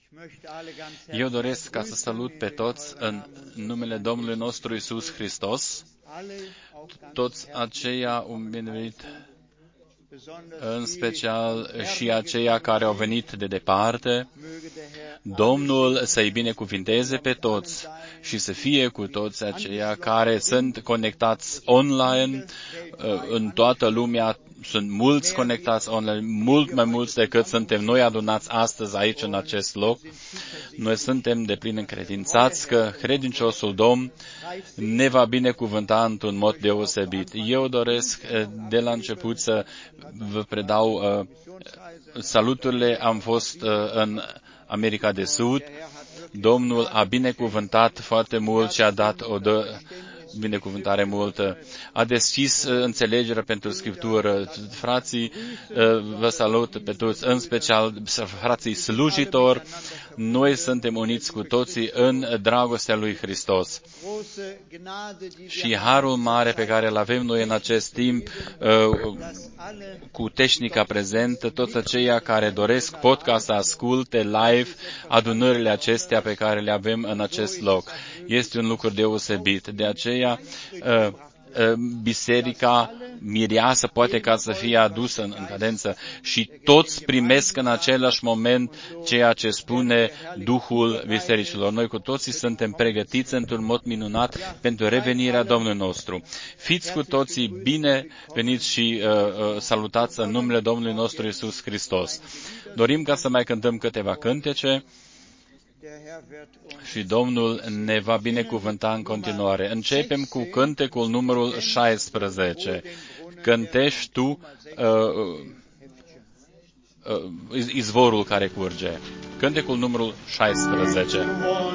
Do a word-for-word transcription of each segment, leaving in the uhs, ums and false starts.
Eu doresc ca să salut pe toți în numele Domnului nostru Iisus Hristos, toți aceia un binevenit, în special și aceia care au venit de departe. Domnul să-i binecuvinteze pe toți și să fie cu toți aceia care sunt conectați online în toată lumea. Sunt mulți conectați online, mult mai mulți decât suntem noi adunați astăzi aici în acest loc. Noi suntem de plin încredințați că credinciosul Domn ne va binecuvânta într-un mod deosebit. Eu doresc de la început să vă predau uh, saluturile. Am fost uh, în America de Sud. Domnul a binecuvântat foarte mult și a dat o dă binecuvântare multă. A deschis uh, înțelegerea pentru Scriptură. Frații, uh, vă salut pe toți, în special frații slujitori. Noi suntem uniți cu toții în dragostea lui Hristos. Și harul mare pe care îl avem noi în acest timp, uh, cu tehnica prezentă, toți aceia care doresc pot ca să asculte live adunările acestea pe care le avem în acest loc. Este un lucru deosebit. De aceea, uh, biserica mireasă poate ca să fie adusă în, în cadență și toți primesc în același moment ceea ce spune Duhul bisericilor. Noi cu toții suntem pregătiți într-un mod minunat pentru revenirea Domnului nostru. Fiți cu toții bine veniți și uh, uh, salutați în numele Domnului nostru Iisus Hristos. Dorim ca să mai cântăm câteva cântece și Domnul ne va binecuvânta în continuare. Începem cu cântecul numărul șaisprezece. Cântești tu uh, uh, izvorul care curge. Cântecul numărul șaisprezece.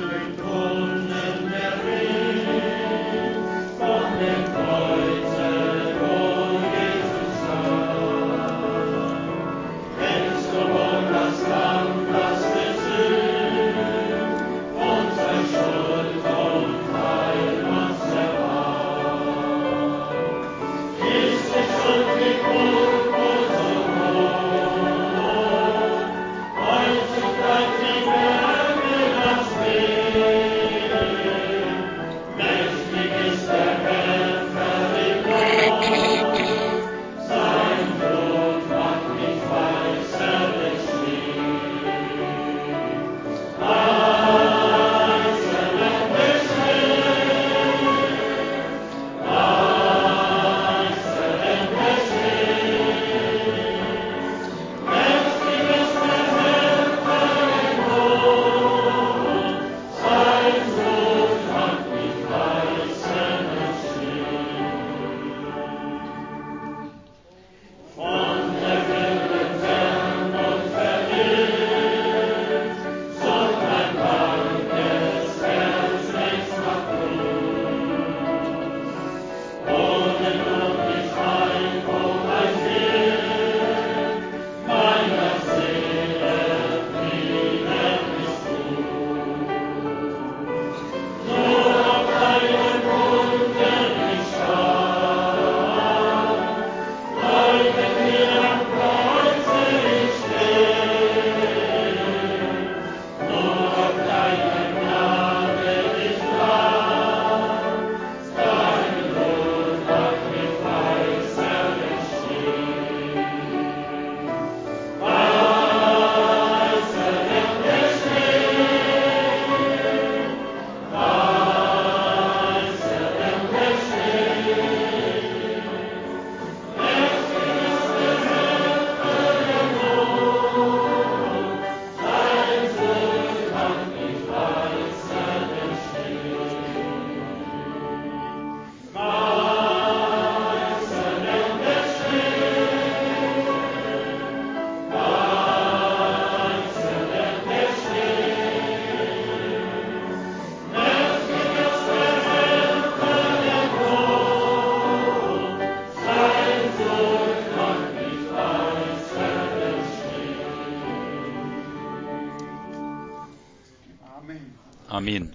Amin.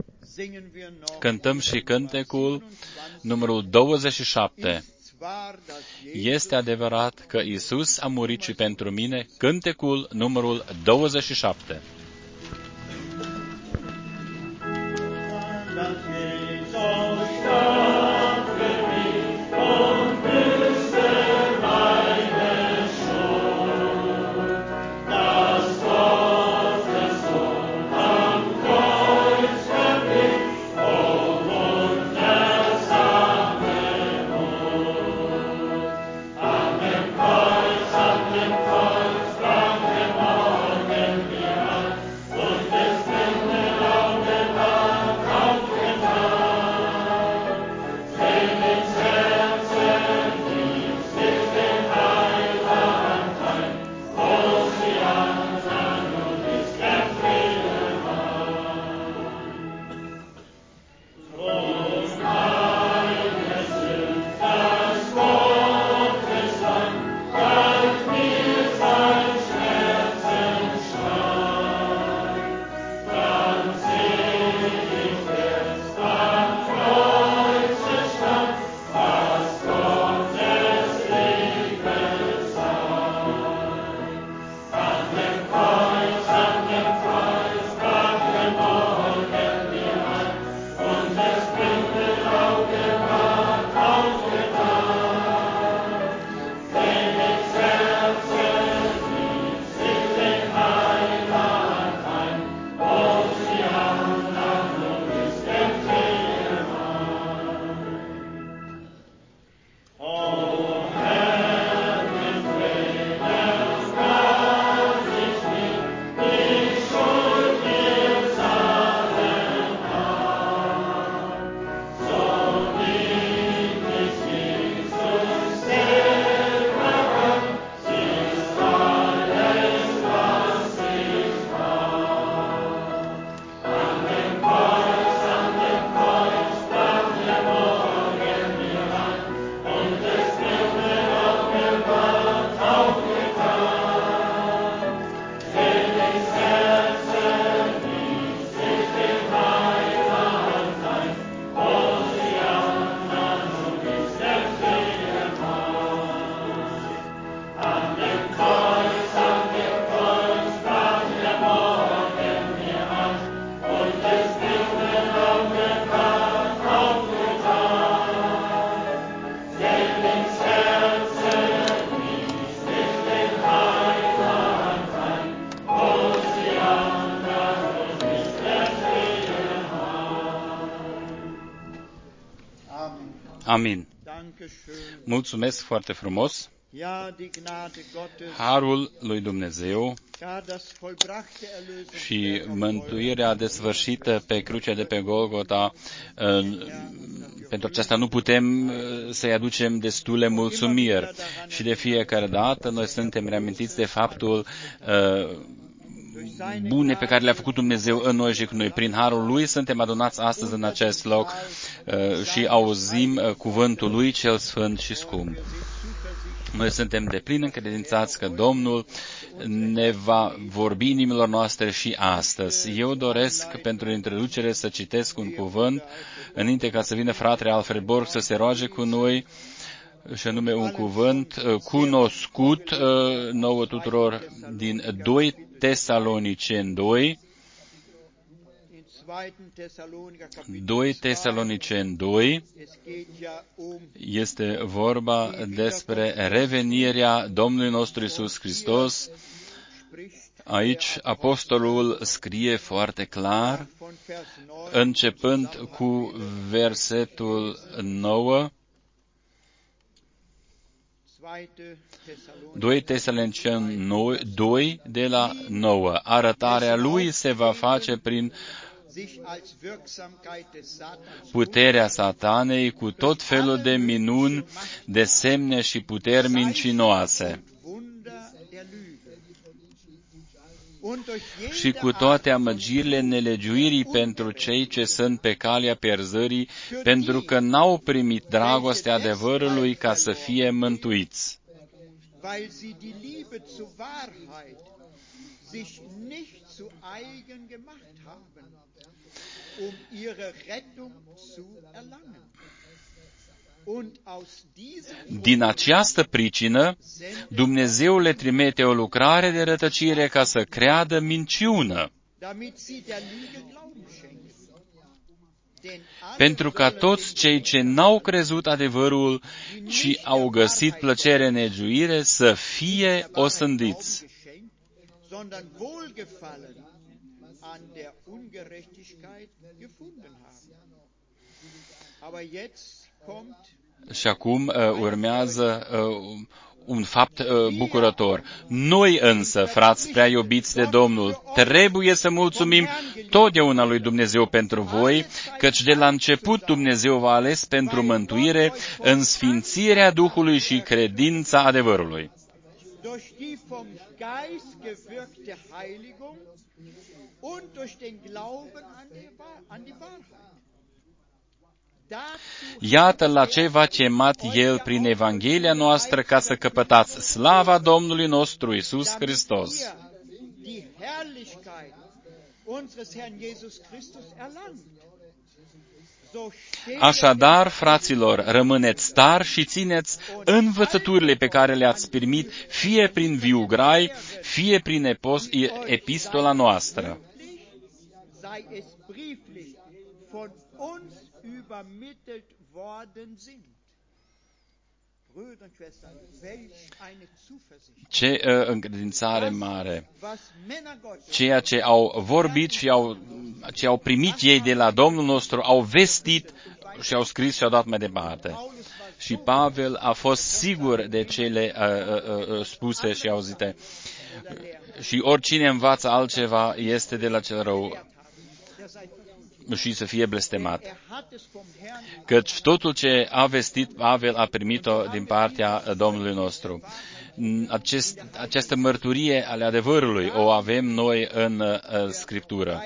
Cântăm și cântecul numărul douăzeci și șapte. Este adevărat că Iisus a murit și pentru mine, cântecul numărul douăzeci și șapte. Amin. Mulțumesc foarte frumos. Harul lui Dumnezeu și mântuirea desfășită pe crucea de pe Golgota, pentru aceasta nu putem să-i aducem destule mulțumiri. Și de fiecare dată noi suntem reamintiți de faptul bune pe care le-a făcut Dumnezeu în noi și cu noi. Prin harul Lui suntem adunați astăzi în acest loc și auzim cuvântul Lui cel sfânt și scump. Noi suntem de plin încredințați că Domnul ne va vorbi inimilor noastre și astăzi. Eu doresc pentru introducere să citesc un cuvânt, înainte ca să vină fratele Alfred Borg să se roage cu noi, și anume un cuvânt cunoscut nouă tuturor din doi Tesaloniceni doi, doi Tesaloniceni doi, este vorba despre revenirea Domnului nostru Iisus Hristos. Aici apostolul scrie foarte clar, începând cu versetul nouă, doi Tesaloniceni doi de la nouă. Arătarea lui se va face prin puterea Satanei cu tot felul de minuni, de semne și puteri mincinoase. Și cu toate amăgirile nelegiuirii pentru cei ce sunt pe calea pierzării, pentru că n-au primit dragostea adevărului ca să fie mântuiți. Din această pricină, Dumnezeu le trimite o lucrare de rătăcire ca să creadă minciună, pentru ca toți cei ce n-au crezut adevărul, ci au găsit plăcere în nelegiuire, să fie osândiți. Și acum uh, urmează uh, un fapt uh, bucurător. Noi însă, frați prea iubiți de Domnul, trebuie să mulțumim totdeauna lui Dumnezeu pentru voi, căci de la început Dumnezeu v-a ales pentru mântuire în sfințirea Duhului și credința adevărului. Iată la ce v-a chemat El prin Evanghelia noastră, ca să căpătați slava Domnului nostru Iisus Hristos. Așadar, fraților, rămâneți tari și țineți învățăturile pe care le-ați primit, fie prin viu grai, fie prin epistola noastră. Ce uh, încredințare mare! Ceea ce au vorbit și au, ce au primit ei de la Domnul nostru, au vestit și au scris și au dat mai departe. Și Pavel a fost sigur de cele uh, uh, uh, spuse și auzite. Și oricine învață altceva este de la cel rău și să fie blestemat. Căci totul ce a vestit Pavel a primit-o din partea Domnului nostru. Acest, această mărturie ale adevărului o avem noi în uh, Scriptură.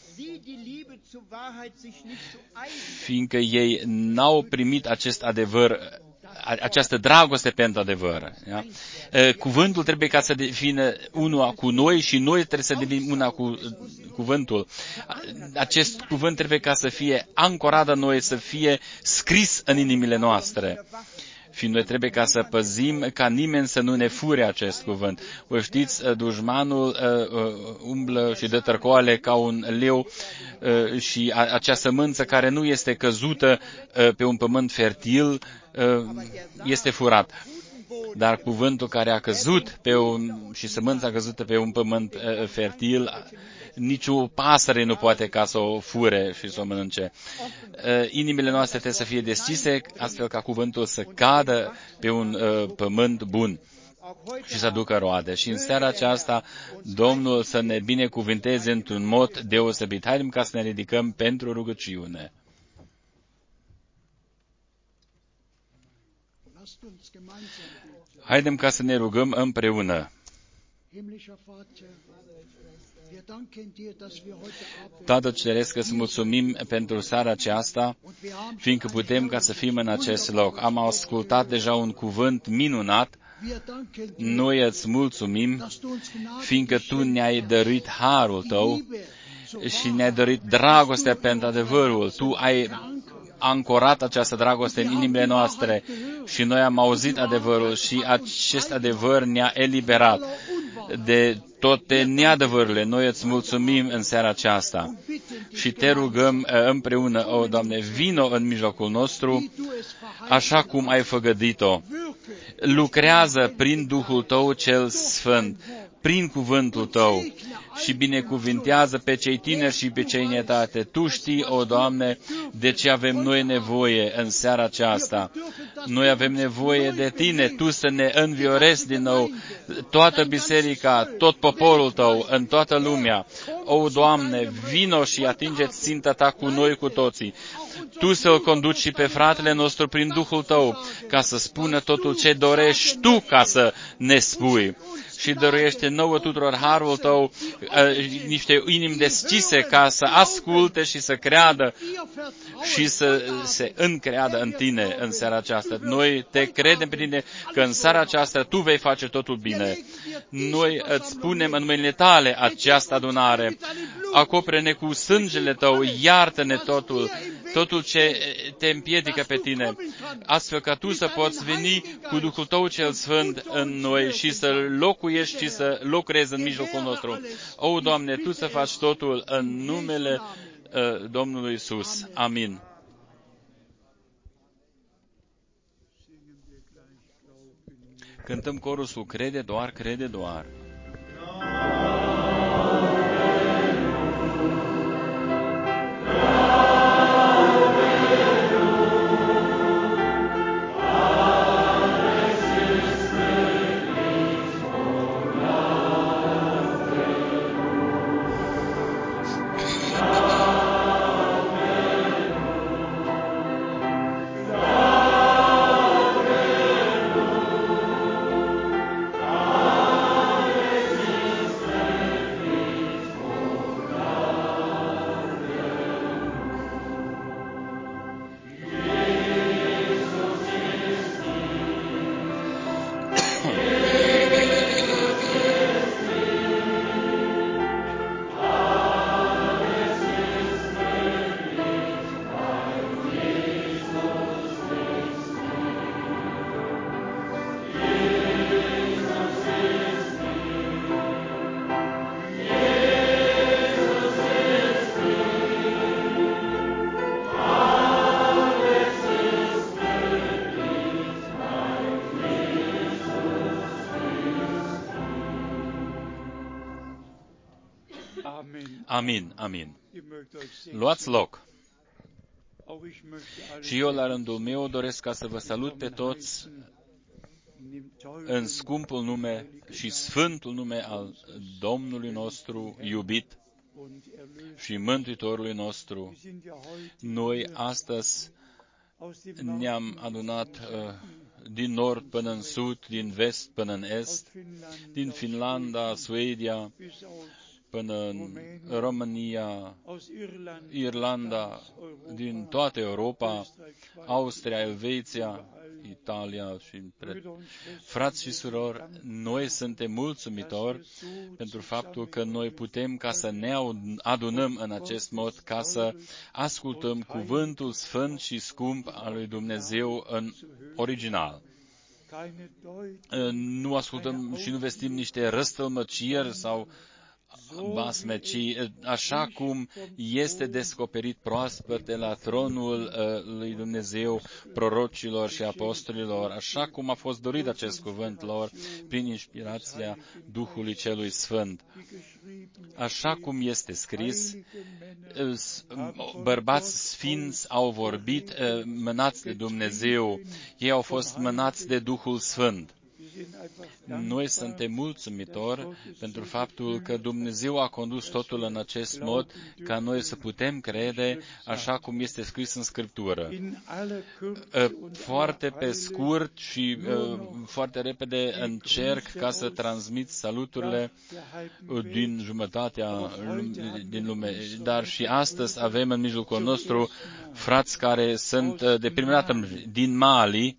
Fiindcă ei n-au primit acest adevăr, această dragoste pentru adevăr. Da? Cuvântul trebuie ca să devină una cu noi și noi trebuie să devenim una cu cuvântul. Acest cuvânt trebuie ca să fie ancorat în noi, să fie scris în inimile noastre. Și noi trebuie ca să păzim ca nimeni să nu ne fure acest cuvânt. Vă știți, dușmanul uh, uh, umblă și dă tărcoale ca un leu uh, și a, acea sămânță care nu este căzută uh, pe un pământ fertil uh, este furat. Dar cuvântul care a căzut pe un, și sămânța căzută pe un pământ uh, fertil, nicio pasăre nu poate ca să o fure și să o mănânce. Uh, inimile noastre trebuie să fie deschise, astfel ca cuvântul să cadă pe un uh, pământ bun și să ducă roade. Și în seara aceasta, Domnul să ne binecuvinteze într-un mod deosebit. Haidem ca să ne ridicăm pentru rugăciune. Haidem ca să ne rugăm împreună. Tată Ceresc, îți mulțumim pentru seara aceasta, fiindcă putem ca să fim în acest loc. Am ascultat deja un cuvânt minunat. Noi îți mulțumim, fiindcă Tu ne-ai dăruit harul Tău și ne-ai dăruit dragostea pentru adevărul. Tu ai ancorat această dragoste în inimile noastre și noi am auzit adevărul și acest adevăr ne-a eliberat de toate neadevărurile. Noi îți mulțumim în seara aceasta și te rugăm împreună, o Doamne, vino în mijlocul nostru, așa cum ai făgădit-o. Lucrează prin Duhul Tău cel Sfânt, prin cuvântul Tău și binecuvintează pe cei tineri și pe cei în etate. Tu știi, o Doamne, de ce avem noi nevoie în seara aceasta. Noi avem nevoie de Tine, Tu să ne înviorezi din nou toată biserica, tot poporul Tău, în toată lumea. O, Doamne, vino și atinge-ți ținta Ta cu noi cu toții. Tu să-l conduci și pe fratele nostru prin Duhul Tău, ca să spună totul ce dorești Tu ca să ne spui. Și dăruiește nouă tuturor harul Tău, uh, niște inimi deschise ca să asculte și să creadă și să se încreadă în Tine în seara aceasta. Noi te credem pe Tine că în seara aceasta Tu vei face totul bine. Noi îți punem în mâinile Tale această adunare. Acopere-ne cu sângele Tău, iartă-ne totul, totul ce te împiedică pe Tine, astfel ca Tu să poți veni cu Duhul Tău cel Sfânt în noi și să locuiești și să lucrezi în mijlocul nostru. O, Doamne, Tu să faci totul în numele uh, Domnului Isus. Amin. Cântăm corusul Crede doar, crede doar. Amin, amin. Luați loc. Și eu, la rândul meu, doresc ca să vă salut pe toți în scumpul nume și sfântul nume al Domnului nostru iubit și Mântuitorului nostru. Noi astăzi ne-am adunat uh, din nord până în sud, din vest până în est, din Finlanda, Suedia, până în România, Irlanda, din toată Europa, Austria, Elveția, Italia și pre... Frați și surori, noi suntem mulțumitori pentru faptul că noi putem ca să ne adunăm în acest mod, ca să ascultăm cuvântul sfânt și scump al lui Dumnezeu în original. Nu ascultăm și nu vestim niște răstălmăciri sau basme, ci așa cum este descoperit proaspăt de la tronul uh, lui Dumnezeu, prorocilor și apostolilor, așa cum a fost dorit acest cuvânt lor prin inspirația Duhului Celui Sfânt. Așa cum este scris, bărbați sfinți au vorbit, uh, mânați de Dumnezeu, ei au fost mânați de Duhul Sfânt. Noi suntem mulțumitori pentru faptul că Dumnezeu a condus totul în acest mod, ca noi să putem crede așa cum este scris în Scriptură. Foarte pe scurt și foarte repede încerc ca să transmit saluturile din jumătatea din lume. Dar și astăzi avem în mijlocul nostru frați care sunt de prima dată din Mali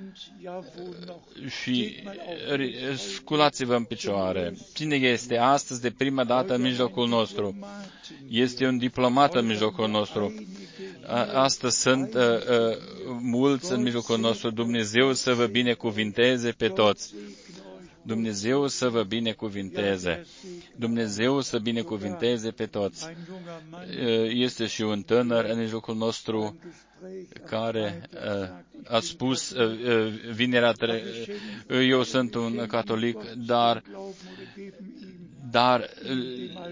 și sculați-vă în picioare. Cine este astăzi de prima dată în mijlocul nostru? Este un diplomat în mijlocul nostru. Astăzi sunt uh, uh, mulți în mijlocul nostru. Dumnezeu să vă binecuvinteze pe toți. Dumnezeu să vă binecuvinteze. Dumnezeu să binecuvinteze pe toți. Este și un tânăr în mijlocul nostru care uh, a spus uh, vinerea tre- eu sunt un catolic, dar dar uh,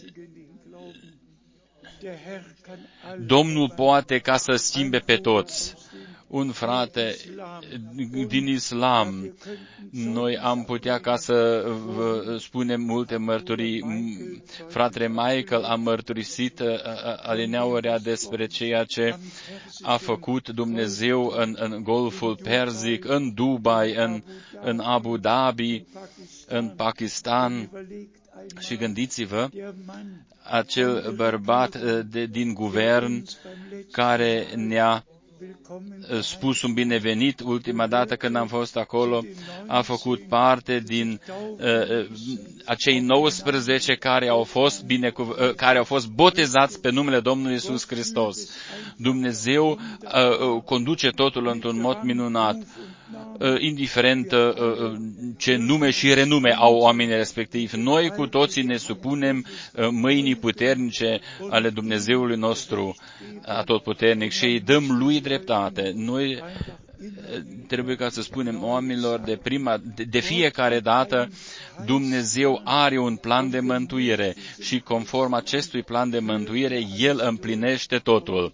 Domnul poate ca să schimbe pe toți. Un frate din Islam, noi am putea ca să vă spunem multe mărturii. Fratele Michael a mărturisit alineaurea despre ceea ce a făcut Dumnezeu în, în Golful Persic, în Dubai, în, în Abu Dhabi, în Pakistan. Și gândiți-vă, acel bărbat de, din guvern care ne-a spus un binevenit ultima dată când am fost acolo, a făcut parte din uh, acei nouăsprezece care au fost binecuv- uh, care au fost botezați pe numele Domnului Iisus Hristos. Dumnezeu uh, conduce totul într-un mod minunat. Indiferent ce nume și renume au oamenii respectivi. Noi cu toții ne supunem mâinii puternice ale Dumnezeului nostru atotputernic și îi dăm lui dreptate. Noi trebuie ca să spunem oamenilor de prima, de, de fiecare dată, Dumnezeu are un plan de mântuire și conform acestui plan de mântuire, El împlinește totul.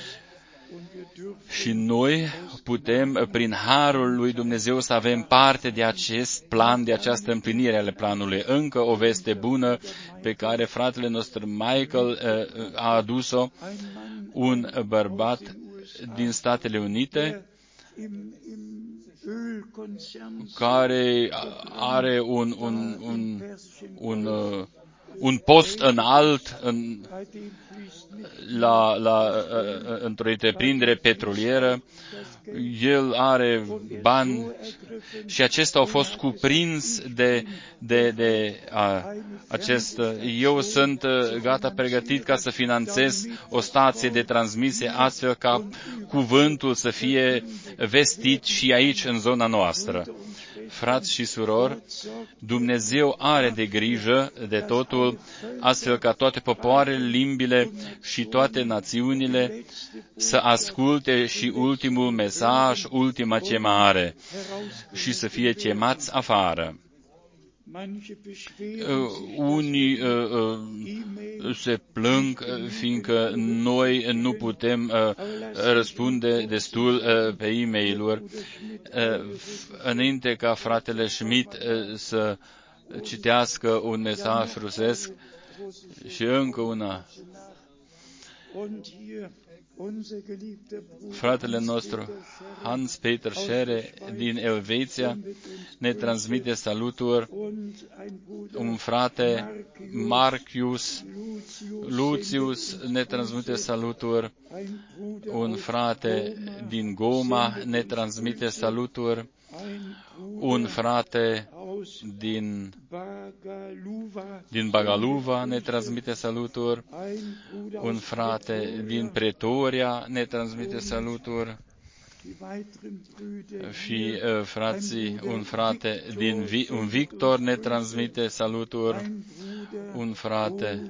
Și noi putem, prin harul lui Dumnezeu, să avem parte de acest plan, de această împlinire ale planului. Încă o veste bună pe care fratele nostru Michael a adus-o, un bărbat din Statele Unite, care are un, un, un, un, un post înalt în, la, la, într-o întreprindere petrolieră. El are bani și acesta a fost cuprins de, de, de a, acest. Eu sunt gata pregătit ca să finanțez o stație de transmisie astfel ca cuvântul să fie vestit și aici în zona noastră. Frați și surori, Dumnezeu are de grijă de totul, astfel ca toate popoarele, limbile și toate națiunile să asculte și ultimul mesaj, ultima chemare și să fie chemați afară. Uh, unii uh, uh, se plâng fiindcă noi nu putem uh, răspunde destul uh, pe e-mail-uri. Uh, înainte ca fratele Schmidt uh, să citească un mesaj rusesc și încă una. Fratele nostru Hans-Peter Schere din Elveția ne transmite saluturi. Un frate Marcius Lucius ne transmite saluturi. Un frate din Goma ne transmite saluturi. Un frate din, din Bagaluva ne transmite saluturi. Un frate din Pretoria ne transmite saluturi. Și uh, frații, un frate din Vi, un Victor ne transmite saluturi. Un frate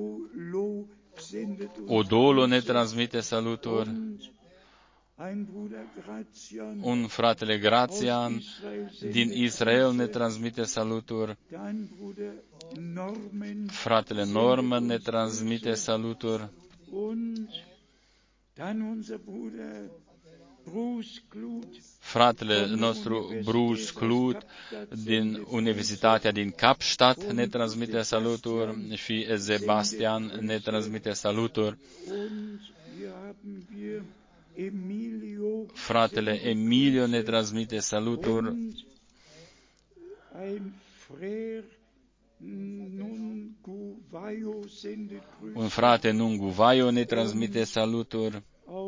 Odolo ne transmite saluturi. Un fratele Grațian din Israel ne transmite saluturi. Fratele Norman ne transmite saluturi. Fratele nostru Bruce Clut din Universitatea din Kapstadt ne transmite saluturi și Sebastian ne transmite saluturi. Fratele Emilio ne transmite saluturi. Un frate Nunguvaio ne transmite saluturi.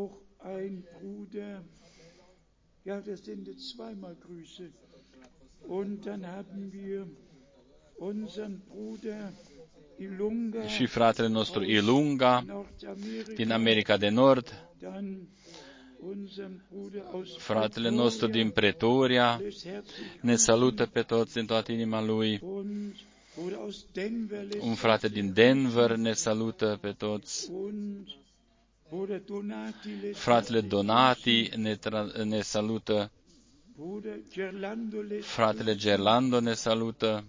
Ja, das sind jetzt zweimal Grüße. Und dann haben wir unseren Bruder Ilunga, și fratele nostru Ilunga din America de Nord, fratele nostru din Pretoria ne salută pe toți din toată inima lui. Un frate din Denver ne salută pe toți. Fratele Donati ne, tra- ne salută. Fratele Gerlando ne salută.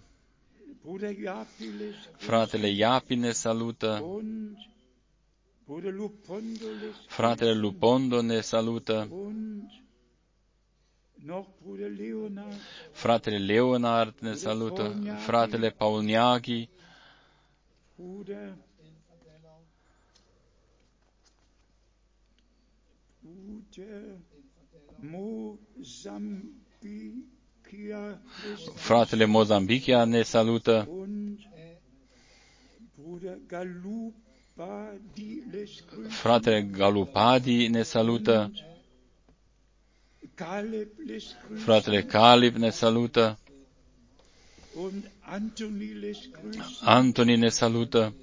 Fratele Iapi ne salută. Fratele Lupondo ne salută. Fratele Leonard ne salută. Fratele Paulniaghi. Fratele Mozambichia ne salută. Fratele Galupadi ne salută. Fratele Caleb ne salută. Antoni ne salută.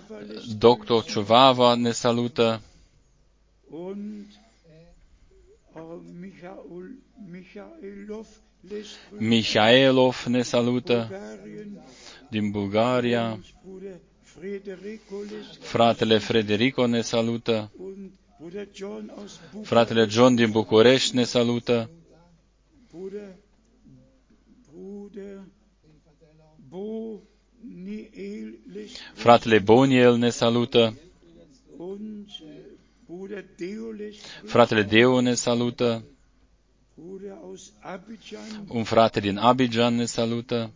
doctor Ciuvava ne salută. Mihailov ne salută din Bulgaria. Fratele Frederico ne salută. Fratele John din București ne salută. Fratele Boniel ne salută. Fratele Deo ne salută. Un frate din Abidjan ne salută.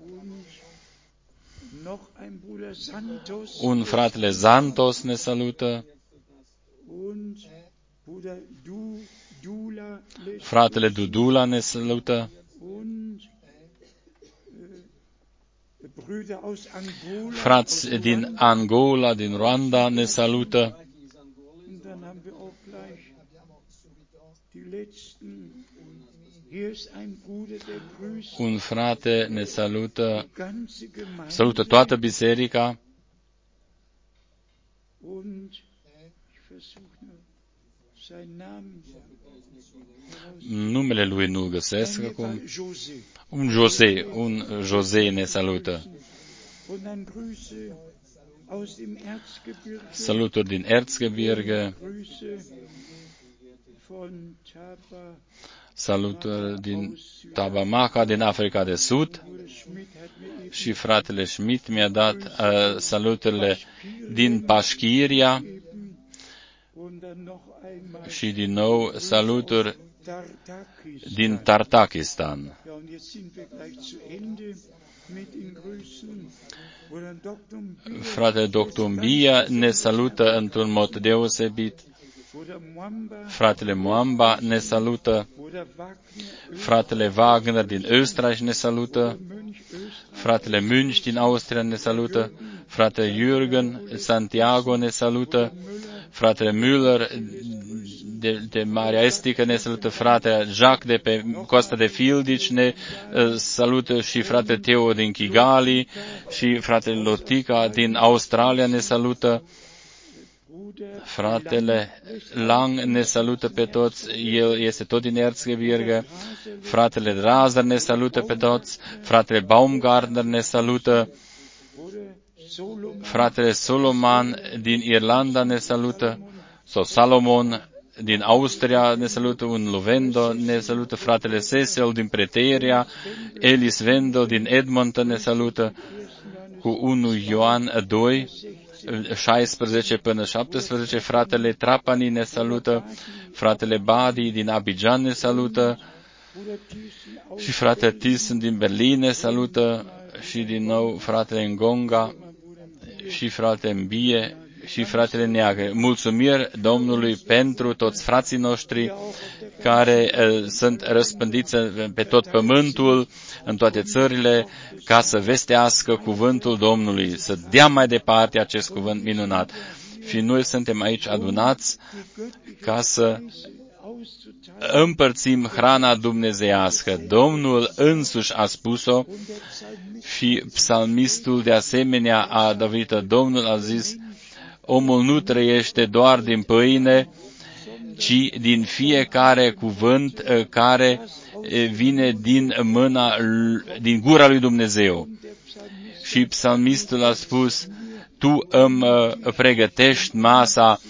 Un fratele Santos ne salută. Fratele Dudula ne salută. Frați din Angola, din Rwanda ne salută. Un frate ne salută, salută toată biserica. Numele lui nu găsesc acum. Un Jose, un Jose ne salută. Saluturi din Erzgebirge. Saluturi din Tabamaka, din Africa de Sud. Și fratele Schmidt mi-a dat uh, saluturile din Pașchiria. Și din nou saluturi din Tartakistan. Fratele Doctumbia ne salută într-un mod deosebit. Fratele Muamba ne salută. Fratele Wagner din Österreich ne salută. Fratele Münch din Austria ne salută. Fratele Jürgen Santiago ne salută. Fratele Müller de, de Marea Estică ne salută. Fratele Jacques de pe Costa de Fildici ne uh, salută și fratele Teo din Kigali și fratele Lotica din Australia ne salută. Fratele Lang ne salută pe toți, el este tot din Erzgebirge. Fratele Razer ne salută pe toți. Fratele Baumgartner ne salută. Fratele Solomon din Irlanda ne salută. Sau Salomon din Austria ne salută. Un Lovendo ne salută. Fratele Cecil din Preteria. Elis Wendel din Edmonton ne salută. Cu unu Ioan doi. șaisprezece până șaptesprezece, fratele Trapani ne salută, fratele Badi din Abidjan ne salută și fratele Thyssen din Berlin ne salută și din nou fratele Ngonga și fratele Mbie și fratele Neagre. Mulțumiri Domnului pentru toți frații noștri care uh, sunt răspândiți pe tot pământul, în toate țările, ca să vestească cuvântul Domnului, să dea mai departe acest cuvânt minunat. Și noi suntem aici adunați ca să împărțim hrana dumnezeiască. Domnul însuși a spus-o și psalmistul de asemenea a David, Domnul a zis, omul nu trăiește doar din pâine, ci din fiecare cuvânt care vine din mâna, din gura lui Dumnezeu. Și psalmistul a spus, tu îmi pregătești masa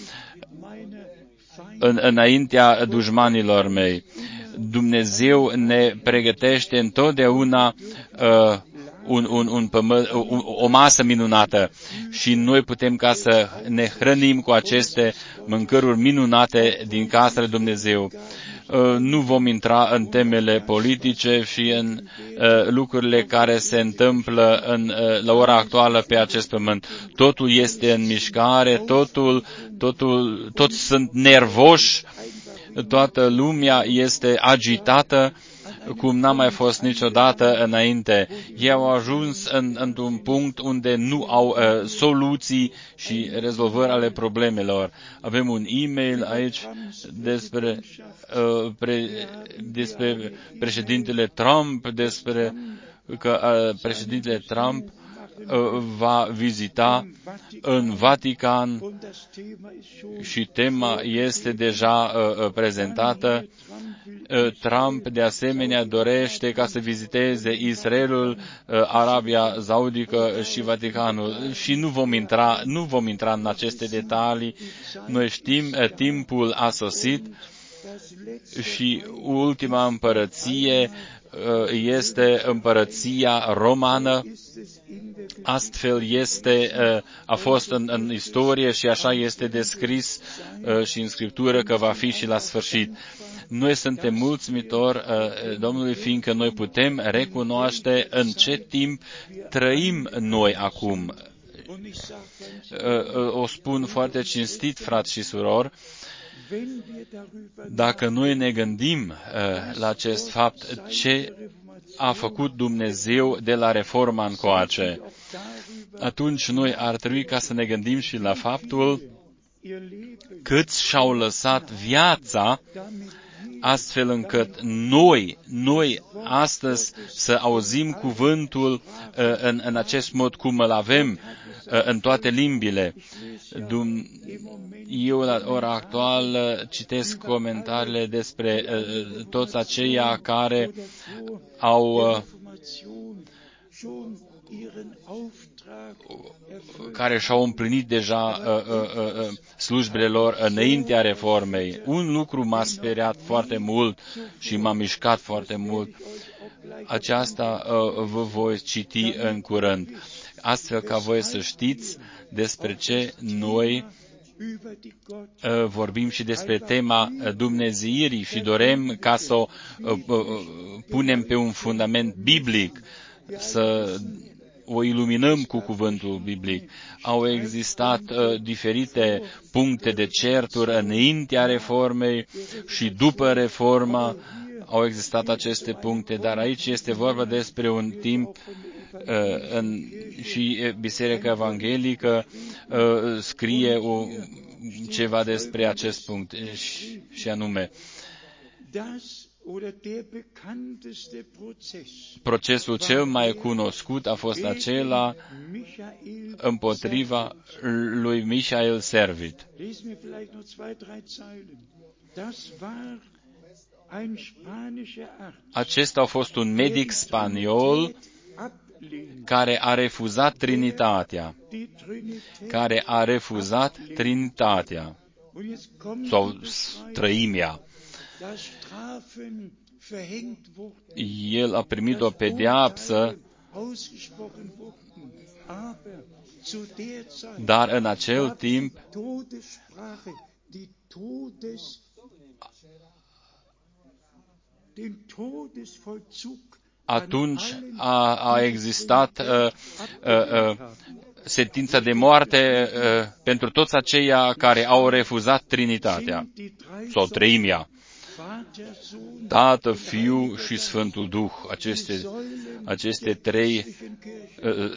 în, înaintea dușmanilor mei. Dumnezeu ne pregătește întotdeauna uh, un, un, un pământ, un, o masă minunată și noi putem ca să ne hrănim cu aceste mâncăruri minunate din casa lui Dumnezeu. Nu vom intra în temele politice și în uh, lucrurile care se întâmplă în, uh, la ora actuală pe acest pământ. Totul este în mișcare, totul, totul, toți sunt nervoși, toată lumea este agitată, cum n-a mai fost niciodată înainte. Ei au ajuns în, într-un punct unde nu au uh, soluții și rezolvări ale problemelor. Avem un e-mail aici despre, uh, pre, despre președintele Trump, despre că uh, președintele Trump va vizita în Vatican și tema este deja prezentată. Trump de asemenea dorește ca să viziteze Israelul, Arabia Saudică și Vaticanul și nu vom intra, nu vom intra în aceste detalii. Noi știm, timpul a sosit și ultima împărăție este împărăția romană. Astfel este, a fost în, în istorie și așa este descris și în Scriptură că va fi și la sfârșit. Noi suntem mulțumitori Domnului, fiindcă noi putem recunoaște în ce timp trăim noi acum. O spun foarte cinstit, frați și surori, dacă noi ne gândim la acest fapt, ce a făcut Dumnezeu de la Reforma încoace, atunci noi ar trebui ca să ne gândim și la faptul câți și-au lăsat viața astfel încât noi, noi astăzi să auzim cuvântul în, în acest mod cum îl avem în toate limbile. Eu la ora actuală citesc comentariile despre toți aceia care au care și-au împlinit deja uh, uh, uh, slujbele lor înaintea reformei. Un lucru m-a speriat foarte mult și m-a mișcat foarte mult. Aceasta uh, vă voi citi în curând, astfel ca voi să știți despre ce noi uh, vorbim și despre tema dumnezeirii și dorem ca să o uh, uh, punem pe un fundament biblic, să o iluminăm cu cuvântul biblic. Au existat uh, diferite puncte de certuri înaintea reformei și după reforma au existat aceste puncte, dar aici este vorba despre un timp uh, în, și Biserica Evanghelică uh, scrie o, ceva despre acest punct și, și anume procesul cel mai cunoscut a fost acela împotriva lui Michael Servet. Acesta a fost un medic spaniol care a refuzat Trinitatea, care a refuzat Trinitatea sau trăimea. El a primit o pedeapsă, dar în acel timp atunci a, a existat uh, uh, uh, sentința de moarte uh, pentru toți aceia care au refuzat Trinitatea sau treimea. Tată, Fiu și Sfântul Duh, aceste, aceste trei uh,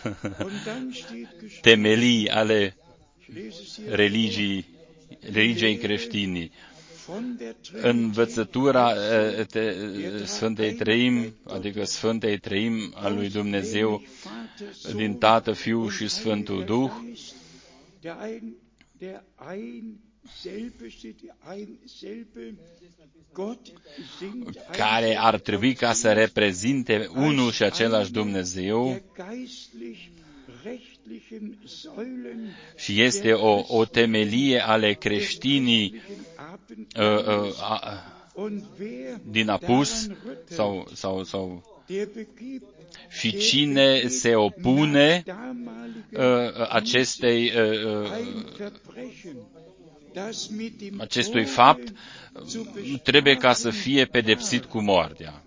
temelii ale religii, religiei creștine. Învățătura te, Sfântei Treim, adică Sfântei Treim al lui Dumnezeu din Tată, Fiu și Sfântul Duh, care ar trebui ca să reprezinte unul și același Dumnezeu și este o, o temelie ale creștinii uh, uh, din apus sau, sau, sau și cine se opune uh, acestei uh, acestui fapt trebuie ca să fie pedepsit cu moartea.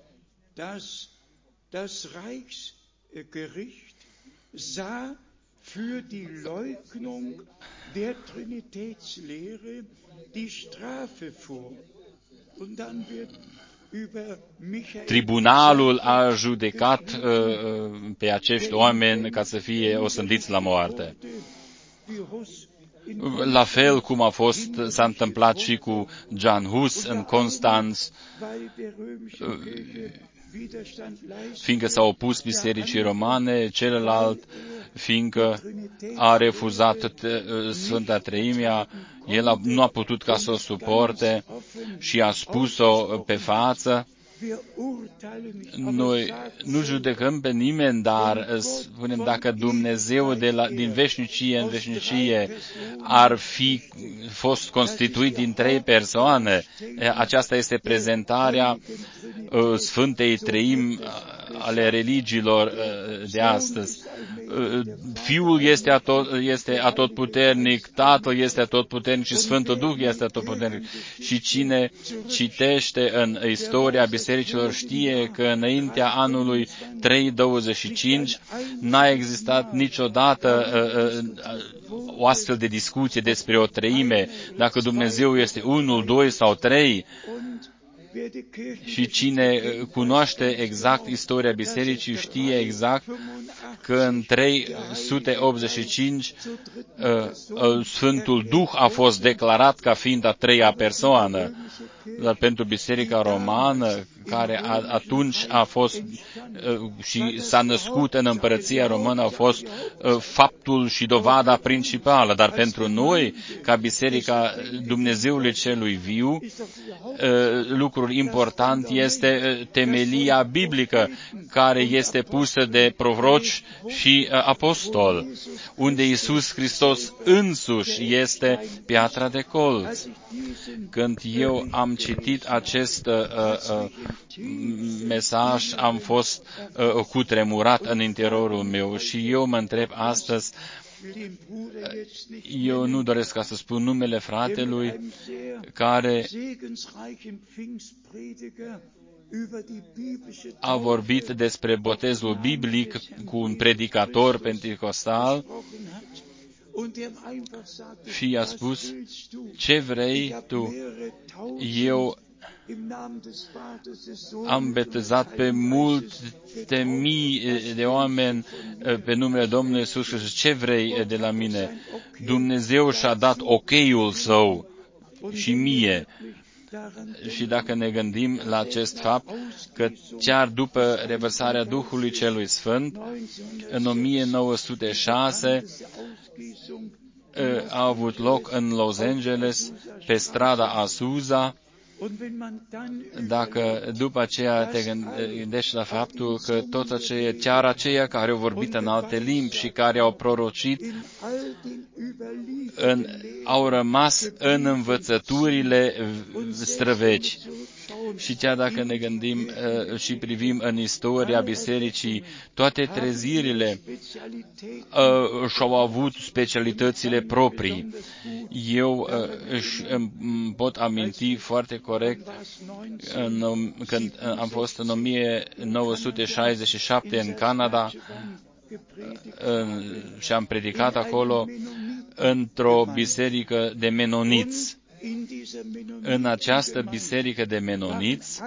Für die Leugnung der Trinitätslehre die Strafe vor. Und dann wird über Michael Tribunalul a judecat uh, pe acești oameni ca să fie osândiți la moarte. La fel cum a fost, s-a întâmplat și cu Jan Hus în Constanț, fiindcă s-a opus bisericii romane, celălalt fiindcă a refuzat Sfânta Treimea, el a, nu a putut ca să o suporte și a spus-o pe față. Noi nu judecăm pe nimeni, dar spunem, dacă Dumnezeu de la, din veșnicie în veșnicie ar fi fost constituit din trei persoane, aceasta este prezentarea Sfântei Treimi ale religiilor de astăzi. Fiul este, atot, este atotputernic, Tatăl este atotputernic și Sfântul Duh este atotputernic. Și cine citește în istoria bisericilor știe că înaintea anului trei douăzeci și cinci n-a existat niciodată o astfel de discuție despre o treime, dacă Dumnezeu este unul, doi sau trei. Și cine cunoaște exact istoria bisericii știe exact că în trei sute optzeci și cinci Sfântul Duh a fost declarat ca fiind a treia persoană. Dar pentru Biserica Romană, care a, atunci a fost și s-a născut în Împărăția Română, a fost faptul și dovada principală. Dar pentru noi, ca Biserica Dumnezeului Celui Viu, lucrul important este temelia biblică, care este pusă de proroci și apostoli, unde Iisus Hristos însuși este piatra de colț. Când eu am citit acest uh, uh, mesaj, am fost uh, cutremurat în interiorul meu și eu mă întreb astăzi, eu nu doresc ca să spun numele fratelui care a vorbit despre botezul biblic cu un predicator pentecostal și i-a spus, ce vrei tu? Eu am botezat pe multe mii de oameni pe numele Domnului Iisus Hristos. Ce vrei de la mine? Dumnezeu și-a dat ok-ul său și mie. Și dacă ne gândim la acest fapt, că chiar după revărsarea Duhului Celui Sfânt, în o mie nouă sute șase, a avut loc în Los Angeles, pe strada Azusa. Dacă după aceea te gândești la faptul că toți aceia, chiar aceia care au vorbit în alte limbi și care au prorocit, în, au rămas în învățăturile străveci. Și chiar dacă ne gândim uh, și privim în istoria bisericii, toate trezirile uh, și-au avut specialitățile proprii. Eu uh, își, îmi pot aminti foarte corect în, când am fost în o mie nouă sute șaizeci și șapte în Canada în, și am predicat acolo într-o biserică de menoniți. În această biserică de menoniți,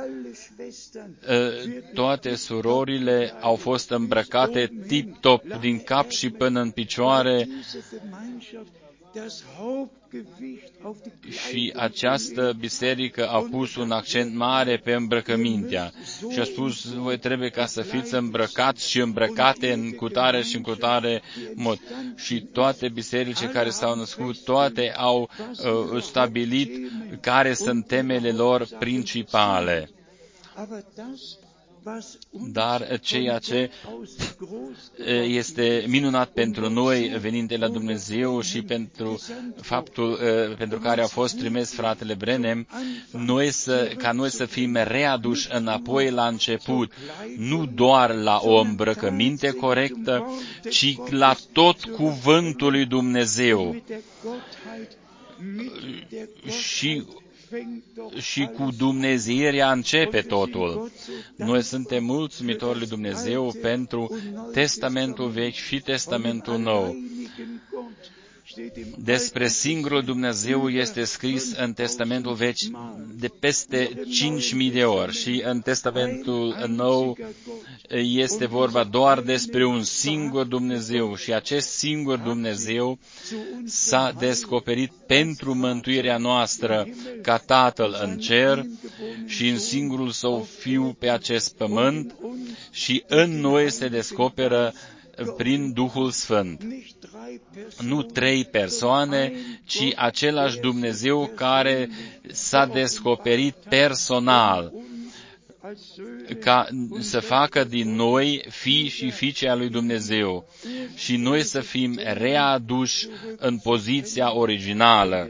toate surorile au fost îmbrăcate tip-top, din cap și până în picioare, și această biserică a pus un accent mare pe îmbrăcămintea și a spus, voi trebuie ca să fiți îmbrăcați și îmbrăcate în cutare și în cutare mod. Și toate bisericile care s-au născut, toate au uh, stabilit care sunt temele lor principale. Dar ceea ce este minunat pentru noi, venind de la Dumnezeu și pentru faptul pentru care a fost trimis fratele Branham, noi să, ca noi să fim readuși înapoi la început, nu doar la o îmbrăcăminte corectă, ci la tot cuvântul lui Dumnezeu. Și și cu dumnezeirea începe totul. Noi suntem mulțumitori lui Dumnezeu pentru Testamentul Vechi și Testamentul Nou. Despre singurul Dumnezeu este scris în Testamentul Vechi de peste cinci mii de ori și în Testamentul Nou este vorba doar despre un singur Dumnezeu și acest singur Dumnezeu s-a descoperit pentru mântuirea noastră ca Tatăl în cer și în singurul Său Fiu pe acest pământ și în noi se descoperă prin Duhul Sfânt. Nu trei persoane, ci același Dumnezeu care s-a descoperit personal, ca să facă din noi fii și fiice a lui Dumnezeu și noi să fim readuși în poziția originală.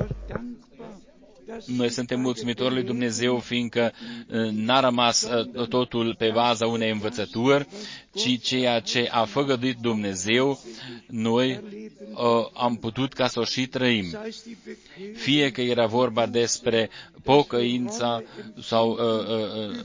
Noi suntem mulțumitori lui Dumnezeu, fiindcă n-a rămas totul pe baza unei învățături, ci ceea ce a făgăduit Dumnezeu, noi uh, am putut ca să o și trăim. Fie că era vorba despre pocăința sau uh, uh,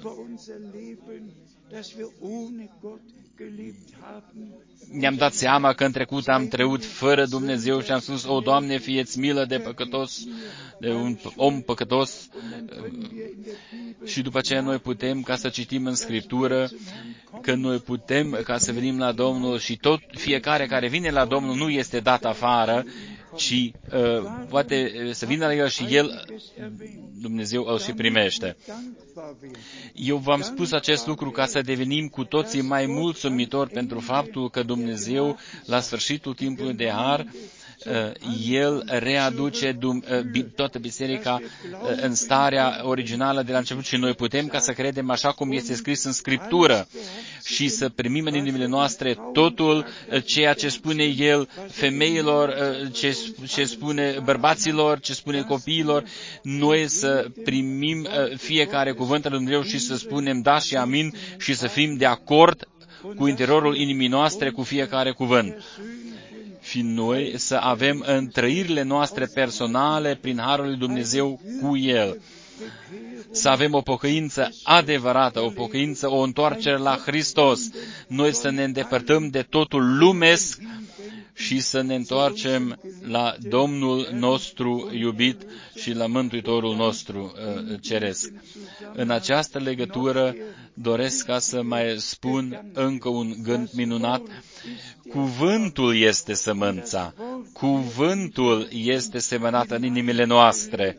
ne-am dat seama că în trecut am trăit fără Dumnezeu și am spus, o, Doamne, fie-ți milă de păcătos, de un om păcătos. Și după aceea noi putem ca să citim în Scriptură că noi putem ca să venim la Domnul și tot fiecare care vine la Domnul nu este dat afară, ci uh, poate să vină la El și El, Dumnezeu, îl și primește. Eu v-am spus acest lucru ca să devenim cu toții mai mulțumitori pentru faptul că Dumnezeu, la sfârșitul timpului de har, El readuce toată biserica în starea originală de la început și noi putem ca să credem așa cum este scris în Scriptură și să primim în inimile noastre totul ceea ce spune El femeilor, ce, ce spune bărbaților, ce spune copiilor, noi să primim fiecare cuvânt al lui Dumnezeu și să spunem da și amin și să fim de acord cu interiorul inimii noastre cu fiecare cuvânt. Și noi să avem întrăirile noastre personale prin Harul lui Dumnezeu cu El. Să avem o pocăință adevărată, o pocăință, o întoarcere la Hristos. Noi să ne îndepărtăm de totul lumesc și să ne întoarcem la Domnul nostru iubit și la Mântuitorul nostru uh, ceresc. În această legătură doresc ca să mai spun încă un gând minunat. Cuvântul este sămânța. Cuvântul este semănat în inimile noastre.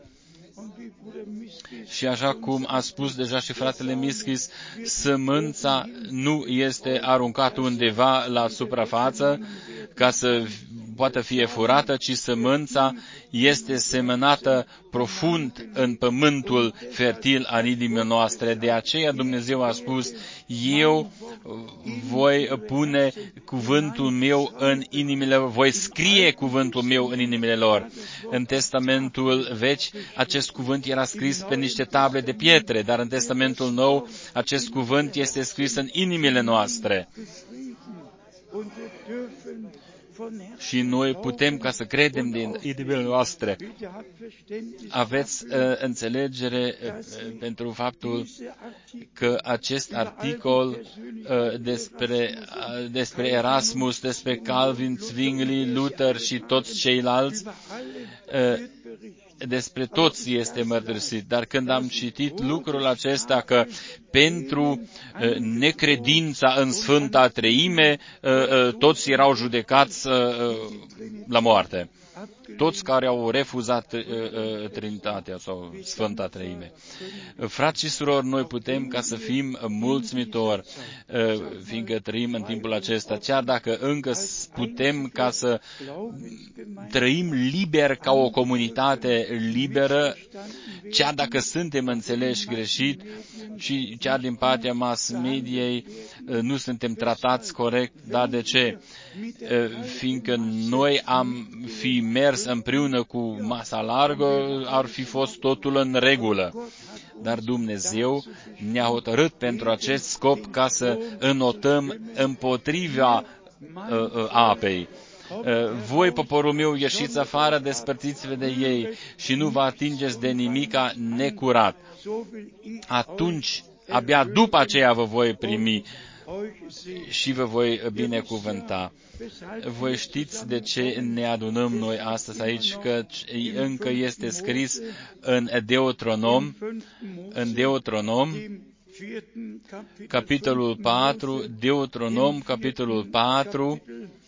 Și așa cum a spus deja și fratele Mischis, sămânța nu este aruncată undeva la suprafață ca să poată fi furată, ci sămânța este semănată profund în pământul fertil al inimii noastre. De aceea Dumnezeu a spus, eu voi pune cuvântul meu în inimile lor, voi scrie cuvântul meu în inimile lor. În Testamentul Vechi acest cuvânt era scris pe niște table de pietre, dar în Testamentul Nou acest cuvânt este scris în inimile noastre. Și noi putem ca să credem din inimile noastre. Aveți uh, înțelegere uh, pentru faptul că acest articol uh, despre, uh, despre Erasmus, despre Calvin, Zwingli, Luther și toți ceilalți, uh, despre toți este mărturisit. Dar când am citit lucrul acesta că pentru uh, necredința în Sfânta Treime, uh, uh, toți erau judecați uh, uh, la moarte. Toți care au refuzat uh, uh, Trinitatea sau Sfânta Treime. Frați și surori, noi putem ca să fim mulțumitori, uh, fiindcă trăim în timpul acesta, chiar dacă încă putem ca să trăim liber ca o comunitate liberă, chiar dacă suntem înțeleși greșit și chiar din partea mass mediei nu suntem tratați corect, dar de ce? Fiindcă noi am fi mers împreună cu masa largă, ar fi fost totul în regulă. Dar Dumnezeu ne-a hotărât pentru acest scop ca să înotăm împotriva uh, uh, apei. Voi, poporul meu, ieșiți afară, despărțiți-vă de ei și nu vă atingeți de nimica necurat. Atunci, abia după aceea vă voi primi și vă voi binecuvânta. Voi știți de ce ne adunăm noi astăzi aici, că încă este scris în Deuteronom, în Deuteronom, capitolul patru, Deuteronom, capitolul patru,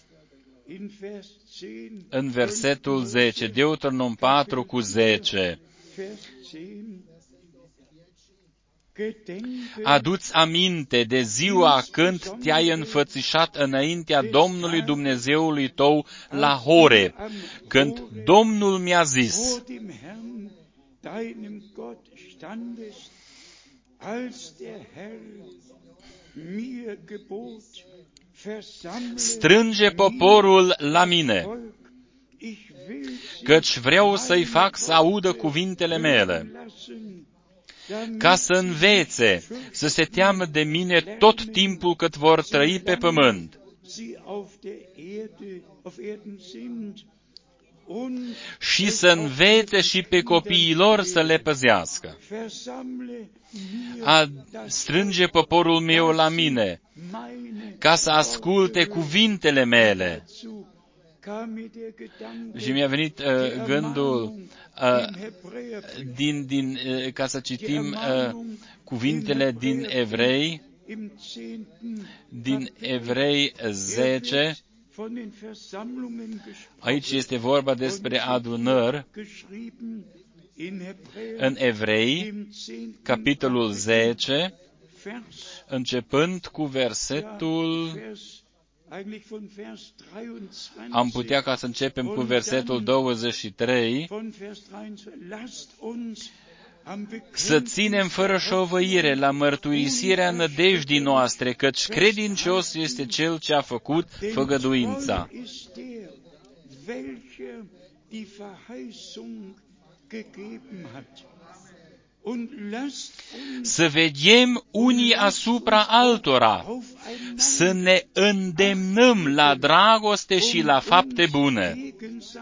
în versetul zece, Deuteronom patru cu zece. Adu-ți aminte de ziua când te-ai înfățișat înaintea Domnului Dumnezeului tău la Horeb, când Domnul mi-a zis: strânge poporul la mine, căci vreau să-i fac să audă cuvintele mele, ca să învețe, să se teamă de mine tot timpul cât vor trăi pe pământ și să învețe și pe copiii lor să le păzească. A strânge poporul meu la mine, ca să asculte cuvintele mele. Și mi-a venit uh, gândul uh, din, din, uh, ca să citim uh, cuvintele din Evrei, din Evrei zece. Aici este vorba despre adunări în Evrei, capitolul zece, începând cu versetul... Am putea ca să începem cu versetul douăzeci și trei, să ținem fără șovăire la mărturisirea nădejdii noastre, căci credincios este Cel ce a făcut făgăduința. Să veghem unii asupra altora, să ne îndemnăm la dragoste și la fapte bune.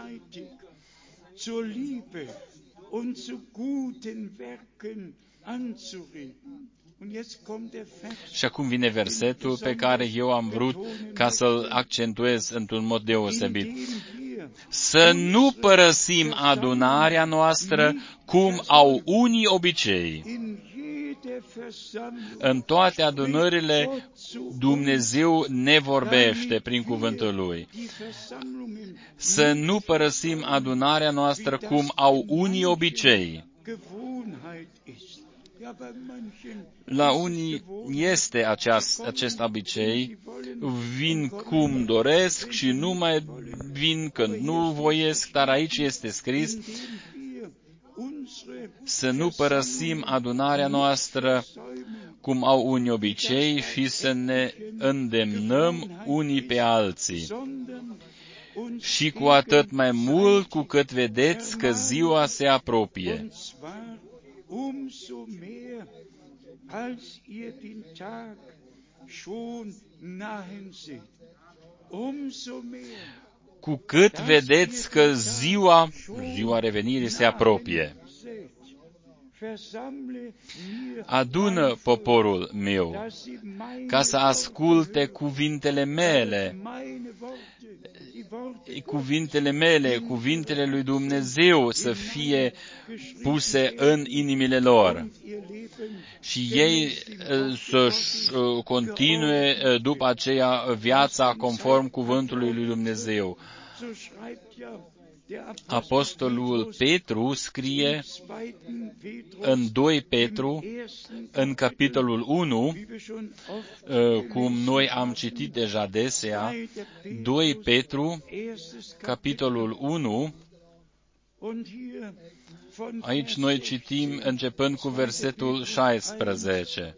Și acum vine versetul pe care eu am vrut ca să-l accentuez într-un mod deosebit. Să nu părăsim adunarea noastră cum au unii obicei. În toate adunările Dumnezeu ne vorbește prin cuvântul Lui. Să nu părăsim adunarea noastră cum au unii obicei. La unii este aceast, acest obicei, vin cum doresc și nu mai vin când nu voiesc, dar aici este scris să nu părăsim adunarea noastră cum au unii obicei și să ne îndemnăm unii pe alții. Și cu atât mai mult cu cât vedeți că ziua se apropie. Cu cât vedeți că ziua, ziua revenirii se apropie. Adună poporul meu ca să asculte cuvintele mele, cuvintele mele, cuvintele lui Dumnezeu să fie puse în inimile lor și ei să-și continue după aceea viața conform cuvântului lui Dumnezeu. Apostolul Petru scrie în doi Petru, în capitolul unu, cum noi am citit deja desea, doi Petru, capitolul unu, aici noi citim începând cu versetul șaisprezece.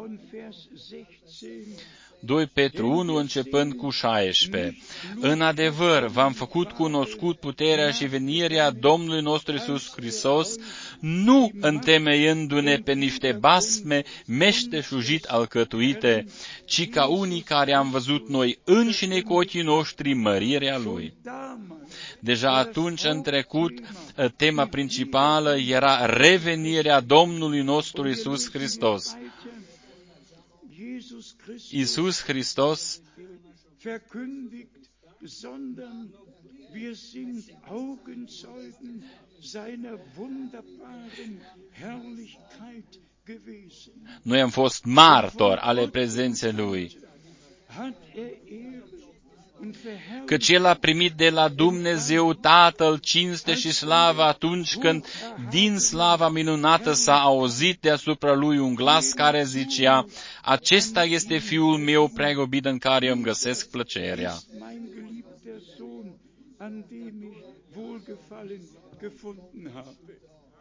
doi Petru unu, începând cu șaisprezece. În adevăr, v-am făcut cunoscut puterea și venirea Domnului nostru Iisus Hristos, nu întemeiându-ne pe niște basme meșteșugit alcătuite, ci ca unii care am văzut noi înșine cu ochii noștri mărirea Lui. Deja atunci, în trecut, tema principală era revenirea Domnului nostru Iisus Hristos. Iisus Hristos, verkündigt, sondern wir sind Augenzeugen seiner wunderbaren Herrlichkeit gewesen. noi am fost martori ale prezenței Lui, Hat er Ehre und căci El a primit de la Dumnezeu Tatăl cinste și slavă atunci când din slava minunată s-a auzit deasupra Lui un glas care zicea: acesta este Fiul meu prea iubit în care îmi găsesc plăcerea. ist mein geliebter Sohn, an dem ich Wohlgefallen gefunden habe.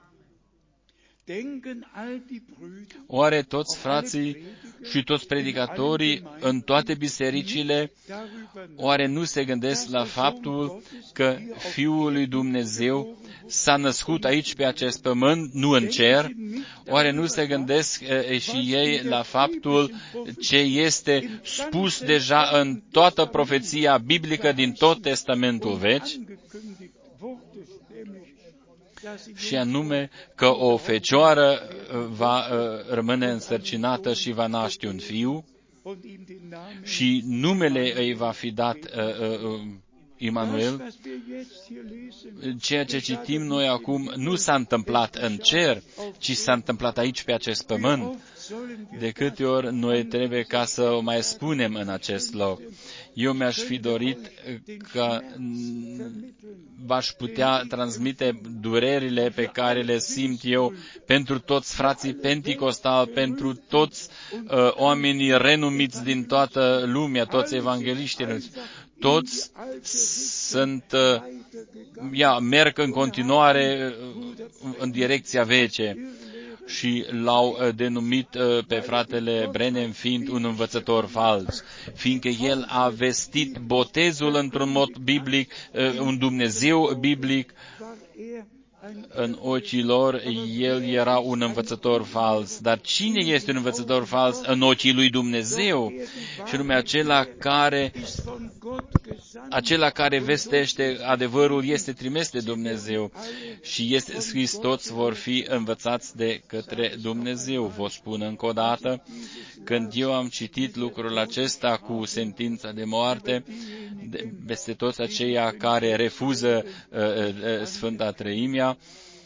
Denken all die Brüder, Oare toți frații și toți predicatorii în toate bisericile, oare nu se gândesc la faptul că Fiul lui Dumnezeu s-a născut aici pe acest pământ, nu în cer? Oare nu se gândesc e, și ei la faptul ce este spus deja în toată profeția biblică din tot Testamentul Vechi? Și anume că o fecioară va rămâne însărcinată și va naște un fiu și numele îi va fi dat uh, uh, Immanuel. Ceea ce citim noi acum nu s-a întâmplat în cer, ci s-a întâmplat aici pe acest pământ. De câte ori noi trebuie ca să o mai spunem în acest loc. Eu mi-aș fi dorit că v-aș putea transmite durerile pe care le simt eu pentru toți frații penticostali, pentru toți uh, oamenii renumiți din toată lumea, toți evangeliștii. Toți sunt, uh, ia, merg în continuare uh, în direcția vece și l-au denumit pe fratele Branham fiind un învățător fals, fiindcă el a vestit botezul într-un mod biblic, un Dumnezeu biblic. În ochii lor, el era un învățător fals. Dar cine este un învățător fals în ochii lui Dumnezeu? Și numai acela care, acela care vestește adevărul este trimis de Dumnezeu. Și este scris, toți vor fi învățați de către Dumnezeu. Vă spun încă o dată, când eu am citit lucrul acesta cu sentința de moarte, peste toți aceia care refuză uh, uh, Sfânta Treimea,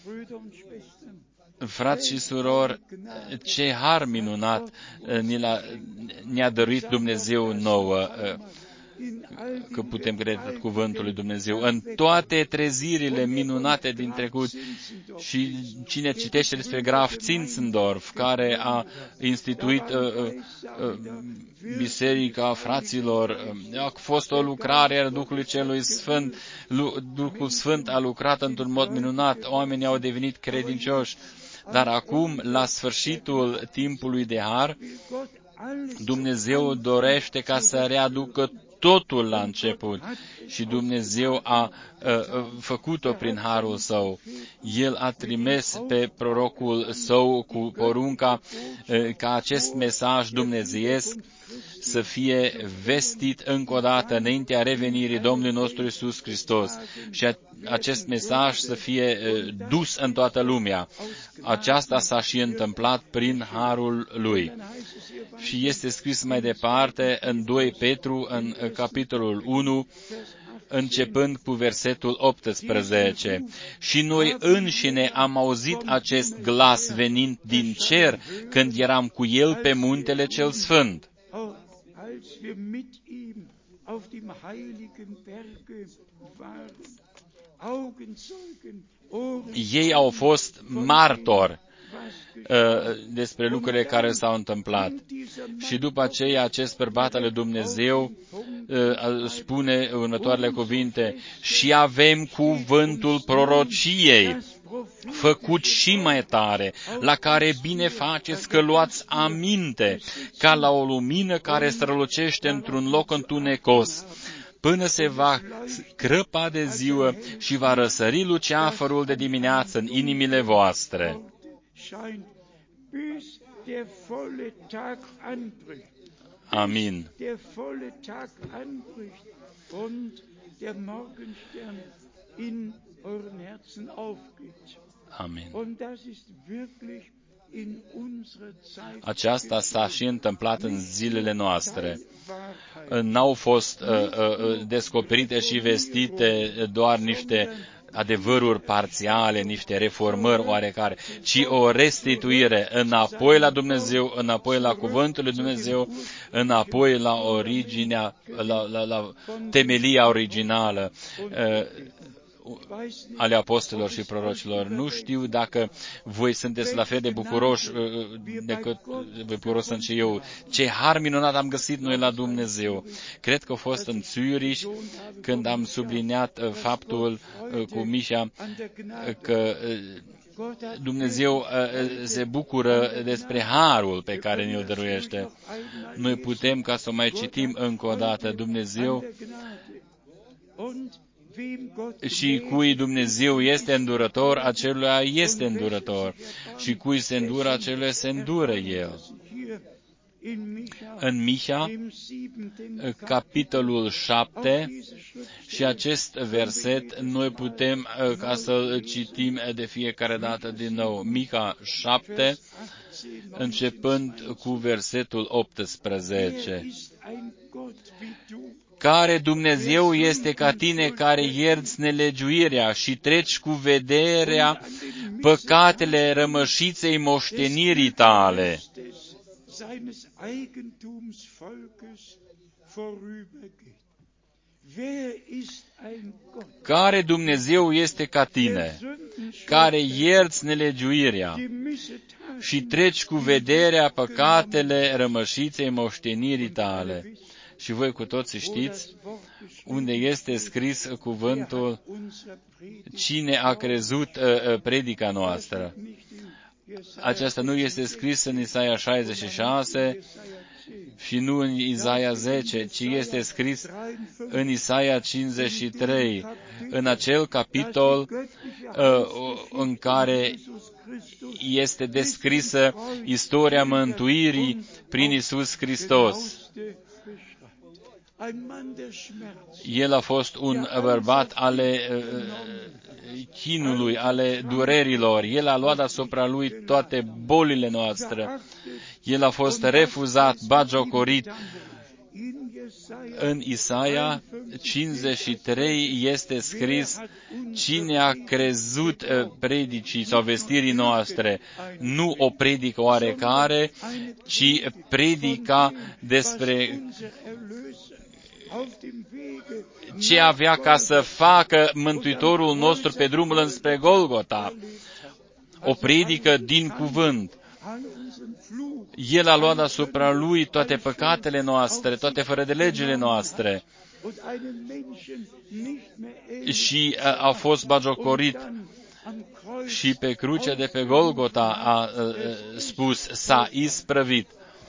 frați și surori, ce har minunat ne-a dăruit Dumnezeu nouă, că putem crede cuvântul lui Dumnezeu. În toate trezirile minunate din trecut, și cine citește despre Graf Zinzendorf, care a instituit uh, uh, Biserica Fraților, a fost o lucrare a Duhului Celui Sfânt, Duhul Sfânt a lucrat într-un mod minunat, oamenii au devenit credincioși, dar acum, la sfârșitul timpului de har, Dumnezeu dorește ca să readucă totul la început și Dumnezeu a uh, făcut-o prin harul său. El a trimis pe prorocul său cu porunca uh, ca acest mesaj dumnezeiesc să fie vestit încă o dată înaintea revenirii Domnului nostru Iisus Hristos și a, acest mesaj să fie uh, dus în toată lumea. Aceasta s-a și întâmplat prin harul Lui. Și este scris mai departe în doi Petru, în capitolul unu, începând cu versetul optsprezece. Și noi înșine am auzit acest glas venind din cer când eram cu El pe muntele cel sfânt. Ei au fost martori despre lucrurile care s-au întâmplat. Și după aceea acest bărbat al lui Dumnezeu spune următoarele cuvinte: și avem cuvântul prorociei, făcut și mai tare, la care bine faceți că luați aminte, ca la o lumină care strălucește într-un loc întunecos, până se va crăpa de ziua și va răsări luceafărul de dimineață în inimile voastre. Amin. Amin. Aceasta s-a și întâmplat în zilele noastre. N-au fost uh, uh, descoperite și vestite doar niște adevăruri parțiale, niște reformări oarecare, ci o restituire înapoi la Dumnezeu, înapoi la Cuvântul lui Dumnezeu, înapoi la originea, la, la, la temelia originală uh, ale apostolilor și prorocilor. Nu știu dacă voi sunteți la fel de bucuroși decât bucuros sunt și eu. Ce har minunat am găsit noi la Dumnezeu. Cred că a fost în Zürich când am subliniat faptul cu Mișa că Dumnezeu se bucură despre harul pe care ne-l dăruiește. Noi putem, ca să o mai citim încă o dată, Dumnezeu și cui Dumnezeu este îndurător, acelui este îndurător. Și cui se îndură, acelui se îndură El. În Mișa, capitolul șapte, și acest verset noi putem ca să-l citim de fiecare dată din nou. Mica șapte, începând cu versetul optsprezece. Care Dumnezeu este ca tine, care ierți nelegiuirea și treci cu vederea păcatele rămășiței moștenirii tale. Care Dumnezeu este ca tine, care ierți nelegiuirea și treci cu vederea păcatele rămășiței moștenirii tale. Și voi cu toții știți unde este scris cuvântul, cine a crezut uh, predica noastră. Aceasta nu este scris în Isaia șaizeci și șase și nu în Isaia zece, ci este scris în Isaia cincizeci și trei, în acel capitol uh, în care este descrisă istoria mântuirii prin Iisus Hristos. El a fost un bărbat ale uh, chinului, ale durerilor. El a luat asupra lui toate bolile noastre. El a fost refuzat, bagiocorit. În Isaia cincizeci și trei este scris, cine a crezut uh, predicii sau vestirii noastre, nu o predică oarecare, ci predica despre ce avea ca să facă Mântuitorul nostru pe drumul înspre Golgota. O predică din cuvânt. El a luat asupra lui toate păcatele noastre, toate fără de legile noastre. Și a fost bagiocorit. Și pe crucea de pe Golgota a, a spus, s-a isprăvit.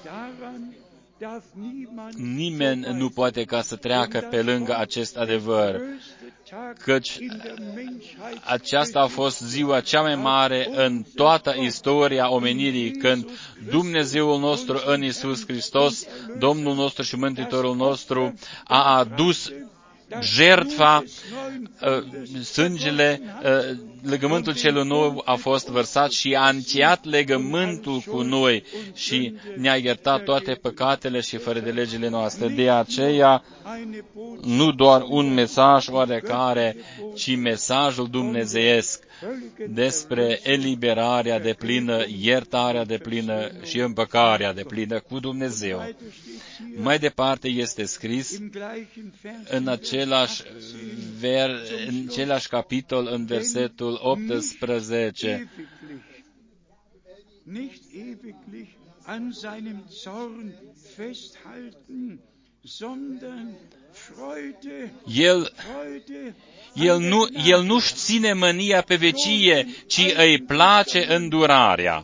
Nimeni nu poate ca să treacă pe lângă acest adevăr, căci aceasta a fost ziua cea mai mare în toată istoria omenirii, când Dumnezeul nostru în Iisus Hristos, Domnul nostru și Mântuitorul nostru, a adus jertfa, sângele, legământul cel nou a fost vărsat și a încheiat legământul cu noi și ne-a iertat toate păcatele și fără de legile noastre. De aceea, nu doar un mesaj oarecare, ci mesajul dumnezeiesc despre eliberarea deplină, iertarea deplină și împăcarea deplină cu Dumnezeu. Mai departe este scris în același, ver, în același capitol, în versetul optsprezece. El, el, nu, el nu-și ține mânia pe vecie, ci îi place îndurarea.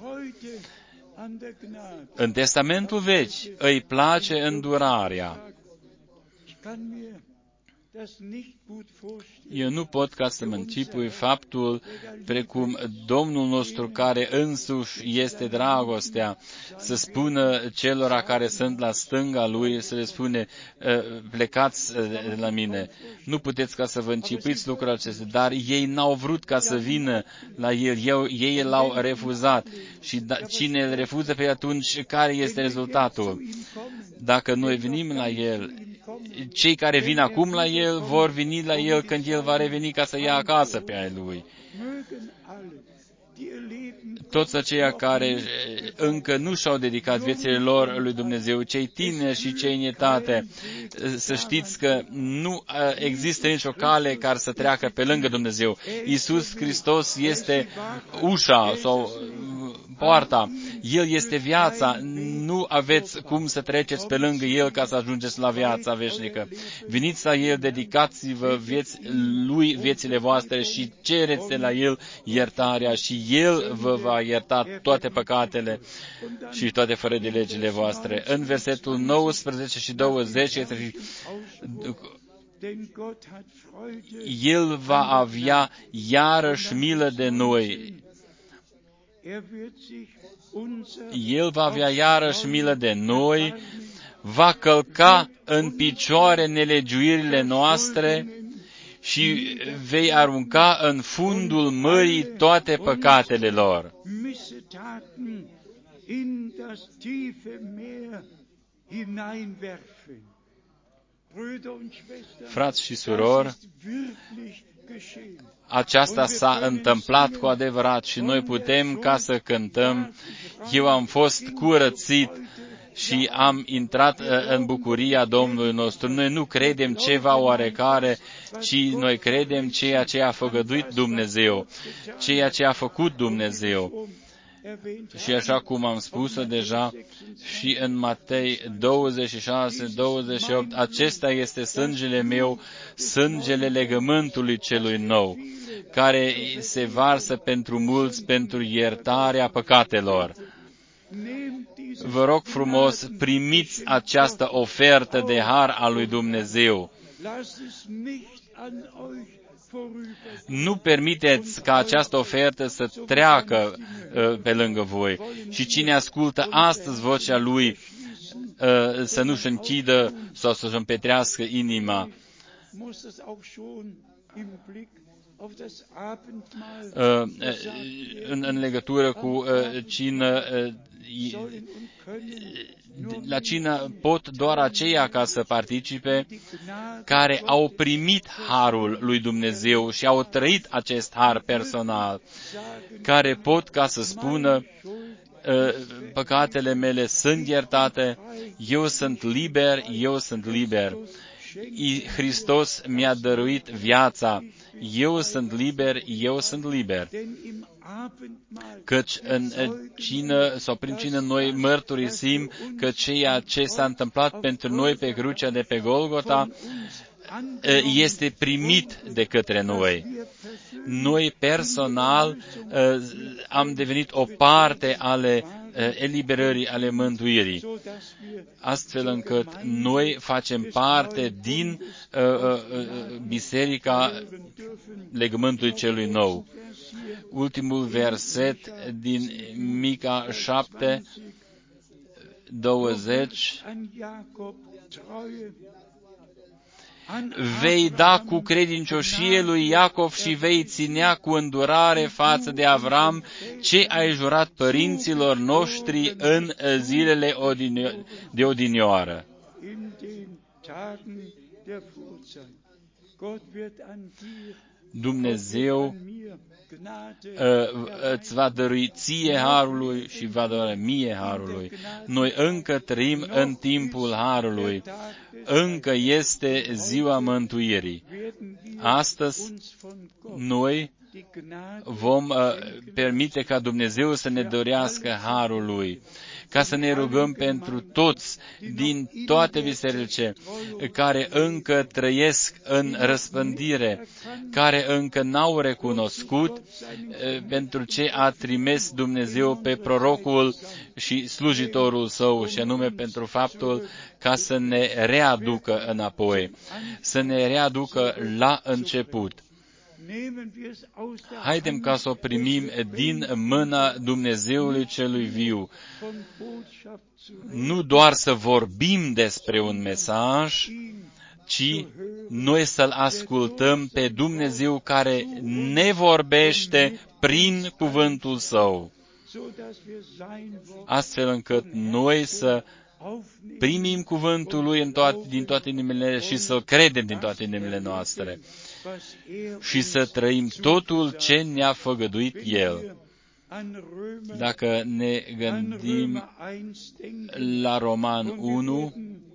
În Testamentul Vechi îi place îndurarea. Eu nu pot ca să mă închipui faptul precum Domnul nostru, care însuși este dragostea, să spună celora care sunt la stânga Lui, să le spune, plecați de la mine. Nu puteți ca să vă închipuiți lucrul acesta, dar ei n-au vrut ca să vină la El, Eu, ei l-au refuzat. Și da, cine îl refuză pe atunci, care este rezultatul? Dacă noi venim la El, cei care vin acum la El vor veni la El când El va reveni ca să ia acasă pe ai Lui. Toți aceia care încă nu și-au dedicat viețile lor lui Dumnezeu, cei tineri și cei în etate, să știți că nu există nicio cale care să treacă pe lângă Dumnezeu. Iisus Hristos este ușa sau poarta. El este viața. Nu aveți cum să treceți pe lângă El ca să ajungeți la viața veșnică. Veniți la El, dedicați-vă vieți, Lui viețile voastre și cereți de la El iertarea și El vă va ierta toate păcatele și toate fără de legile voastre. În versetul nouăsprezece și douăzeci este El va avea iarăși milă de noi. El va avea iarăși milă de noi, va călca în picioare nelegiuirile noastre și vei arunca în fundul mării toate păcatele lor. Frați și surori, aceasta s-a întâmplat cu adevărat și noi putem ca să cântăm, eu am fost curățit și am intrat în bucuria Domnului nostru. Noi nu credem ceva oarecare, ci noi credem ceea ce a făgăduit Dumnezeu, ceea ce a făcut Dumnezeu. Și așa cum am spus-o deja și în Matei douăzeci și șase douăzeci și opt, acesta este sângele meu, sângele legământului celui nou, care se varsă pentru mulți pentru iertarea păcatelor. Vă rog frumos, primiți această ofertă de har a lui Dumnezeu. Nu permiteți ca această ofertă să treacă uh, pe lângă voi. Și cine ascultă astăzi vocea Lui uh, să nu-și închidă sau să-și împetrească inima. Uh, în, în legătură cu uh, cină, uh, la cină pot doar aceia ca să participe care au primit harul lui Dumnezeu și au trăit acest har personal, care pot ca să spună, păcatele mele sunt iertate, eu sunt liber, eu sunt liber. Hristos mi-a dăruit viața, eu sunt liber, eu sunt liber. Căci în cină sau prin cină noi mărturisim că ceea ce s-a întâmplat pentru noi pe crucea de pe Golgota este primit de către noi. Noi personal am devenit o parte ale eliberării, ale mântuirii, astfel încât noi facem parte din uh, uh, biserica legământului celui nou. Ultimul verset din Mica șapte, douăzeci. Vei da cu credincioșie lui Iacov și vei ținea cu îndurare față de Avram ce ai jurat părinților noștri în zilele de odinioară. Dumnezeu îți va dărui ție harului și va dărui mie harului. Noi încă trăim în timpul harului. Încă este ziua mântuirii. Astăzi noi vom uh, permite ca Dumnezeu să ne dorească harul Lui. ca să ne rugăm pentru toți din toate bisericile care încă trăiesc în răspândire, care încă n-au recunoscut pentru ce a trimis Dumnezeu pe prorocul și slujitorul său, și anume pentru faptul ca să ne readucă înapoi, să ne readucă la început. Haidem ca să o primim din mâna Dumnezeului celui viu. Nu doar să vorbim despre un mesaj, ci noi să-L ascultăm pe Dumnezeu care ne vorbește prin cuvântul Său, astfel încât noi să primim cuvântul Lui în toate, din toate inimile și să-L credem din toate inimile noastre și să trăim totul ce ne-a făgăduit El. Dacă ne gândim la Roman unu,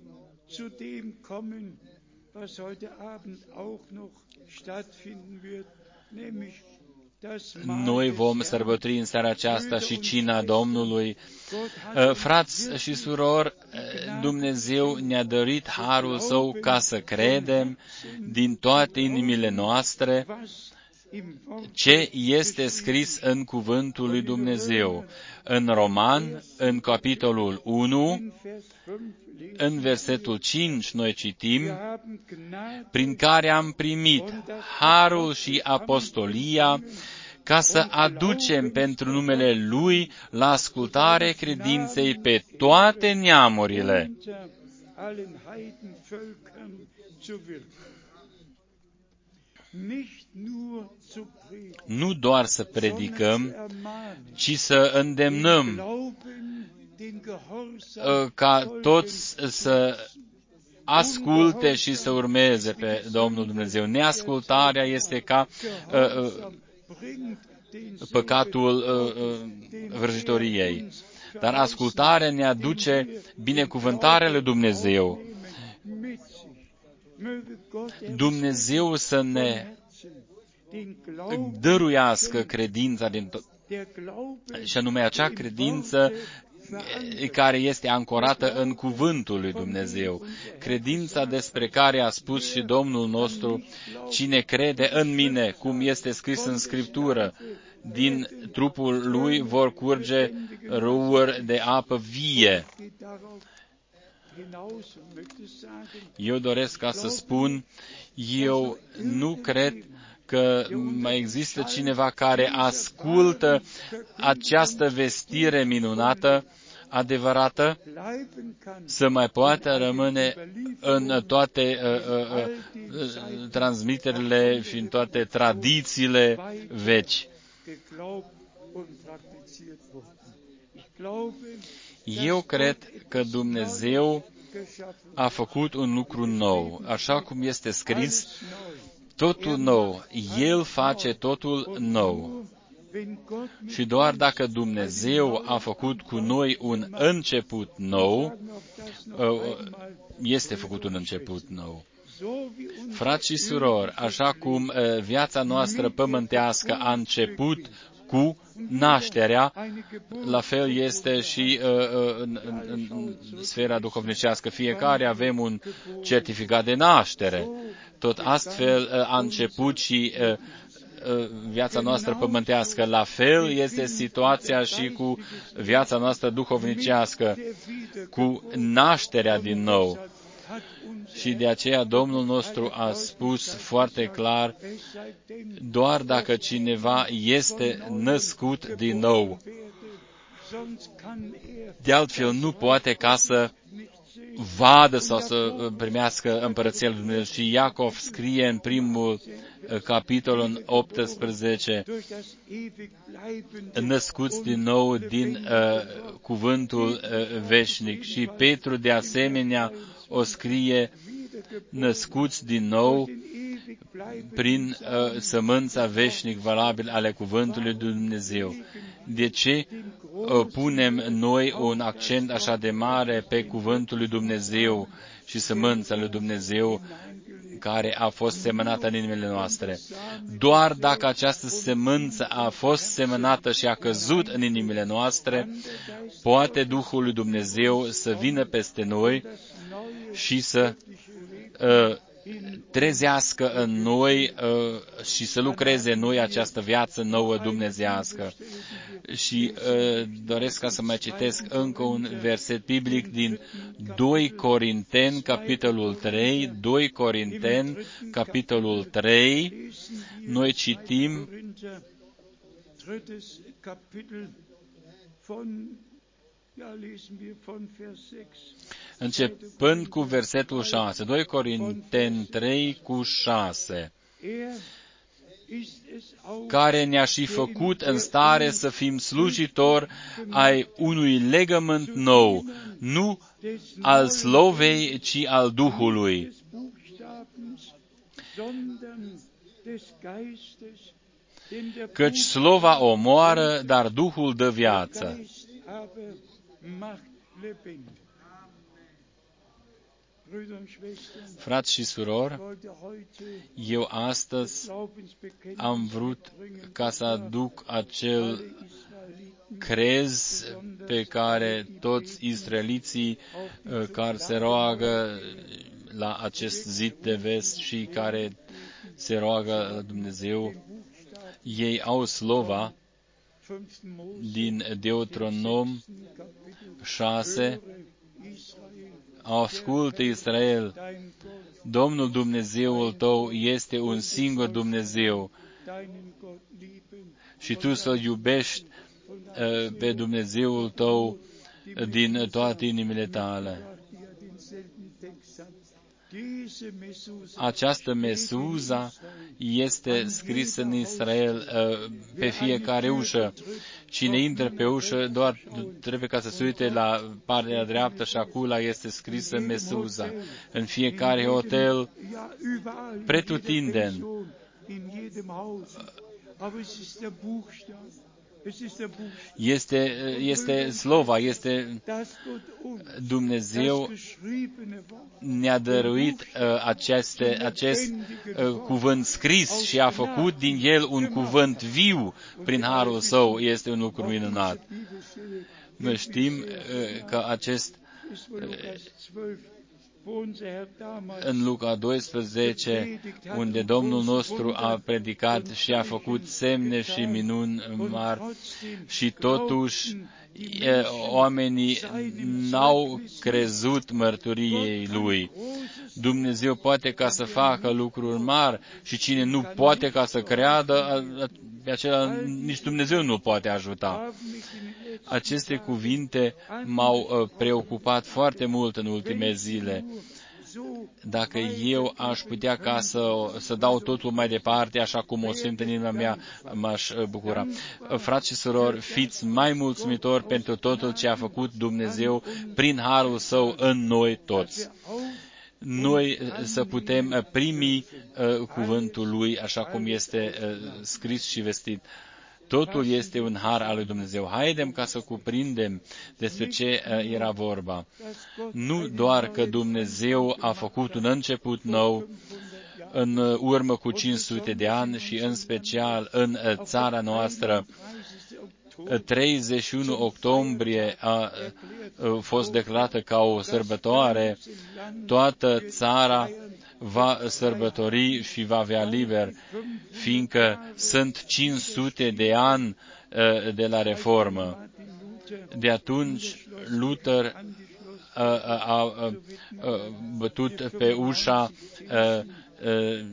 noi vom sărbători în seara aceasta și cina Domnului. Frați și surori, Dumnezeu ne-a dăruit harul Său ca să credem din toate inimile noastre ce este scris în cuvântul lui Dumnezeu. În Roman, în capitolul unu, în versetul cinci, noi citim: prin care am primit harul și apostolia ca să aducem pentru numele Lui la ascultare credinței pe toate neamurile. Nu doar să predicăm, ci să îndemnăm ca toți să asculte și să urmeze pe Domnul Dumnezeu. Neascultarea este ca uh, uh, păcatul uh, uh, vrăjitoriei. Dar ascultarea ne aduce binecuvântarea lui Dumnezeu. Dumnezeu să ne dăruiască credința din tot, și anume acea credință care este ancorată în cuvântul lui Dumnezeu. Credința despre care a spus și Domnul nostru: cine crede în mine, cum este scris în Scriptură, din trupul lui vor curge râuri de apă vie. Eu doresc ca să spun, eu nu cred că mai există cineva care ascultă această vestire minunată, adevărată, să mai poată rămâne în toate uh, uh, uh, transmiterile și în toate tradițiile veci. Eu cred că Dumnezeu a făcut un lucru nou, așa cum este scris, totul nou. El face totul nou. Și doar dacă Dumnezeu a făcut cu noi un început nou, este făcut un început nou. Frați și surori, așa cum viața noastră pământească a început cu nașterea, la fel este și uh, în, în, în sfera duhovnicească. Fiecare avem un certificat de naștere. Tot astfel uh, a început și uh, uh, viața noastră pământească. La fel este situația și cu viața noastră duhovnicească, cu nașterea din nou. Și de aceea Domnul nostru a spus foarte clar, doar dacă cineva este născut din nou. De altfel nu poate ca să vadă sau să primească împărăția lui Dumnezeu. Și Iacov scrie în primul capitol, în optsprezece, născuți din nou din uh, cuvântul uh, veșnic. Și Petru de asemenea o scrie, născuți din nou prin uh, sămânța veșnic valabil ale cuvântului lui Dumnezeu. De ce uh, punem noi un accent așa de mare pe cuvântul lui Dumnezeu și sămânța lui Dumnezeu care a fost semănată în inimile noastre. Doar dacă această semânță a fost semănată și a căzut în inimile noastre, poate Duhul lui Dumnezeu să vină peste noi și să uh, trezească în noi uh, și să lucreze în noi această viață nouă dumnezeiască. Și uh, doresc ca să mai citesc încă un verset biblic din doi Corinteni, capitolul trei, doi Corinteni, capitolul trei, noi citim începând cu versetul șase, doi Corinteni trei cu șase, care ne-a și făcut în stare să fim slujitori ai unui legământ nou, nu al slovei, ci al Duhului. Căci slova omoară, dar Duhul dă viață. Frați și surori, eu astăzi am vrut ca să aduc acel crez pe care toți israeliții care se roagă la acest zid de vest și care se roagă la Dumnezeu, ei au slova din Deuteronom șase, ascultă Israel, Domnul Dumnezeul tău este un singur Dumnezeu și tu să-L iubești uh, pe Dumnezeul tău din toate inimile tale. Această mesuza este scrisă în Israel uh, pe fiecare ușă. Cine intră pe ușă, doar trebuie ca să se uite la partea dreaptă și acolo este scrisă mesuza. În fiecare hotel, pretutindeni. Este, este slova, este Dumnezeu ne-a dăruit uh, aceste, acest uh, cuvânt scris și a făcut din el un cuvânt viu prin harul său. Este un lucru minunat. Noi știm uh, că acest uh, în Luca doisprezece, unde Domnul nostru a predicat și a făcut semne și minuni mari și totuși oamenii n-au crezut mărturiei Lui. Dumnezeu poate ca să facă lucruri mari și cine nu poate ca să creadă, pe acela nici Dumnezeu nu poate ajuta. Aceste cuvinte m-au preocupat foarte mult în ultimele zile. Dacă eu aș putea ca să, să dau totul mai departe, așa cum o simt în inima mea, m-aș bucura. Frați și surori, fiți mai mulțumitori pentru totul ce a făcut Dumnezeu prin harul Său în noi toți. Noi să putem primi uh, cuvântul Lui așa cum este uh, scris și vestit. Totul este un har al lui Dumnezeu. Haidem ca să cuprindem despre ce era vorba. Nu doar că Dumnezeu a făcut un început nou în urmă cu cinci sute de ani și în special în țara noastră. treizeci și unu octombrie a fost declarată ca o sărbătoare. Toată țara va sărbători și va avea liber, fiindcă sunt cinci sute de ani de la reformă. De atunci, Luther a, a, a bătut pe ușa a, a,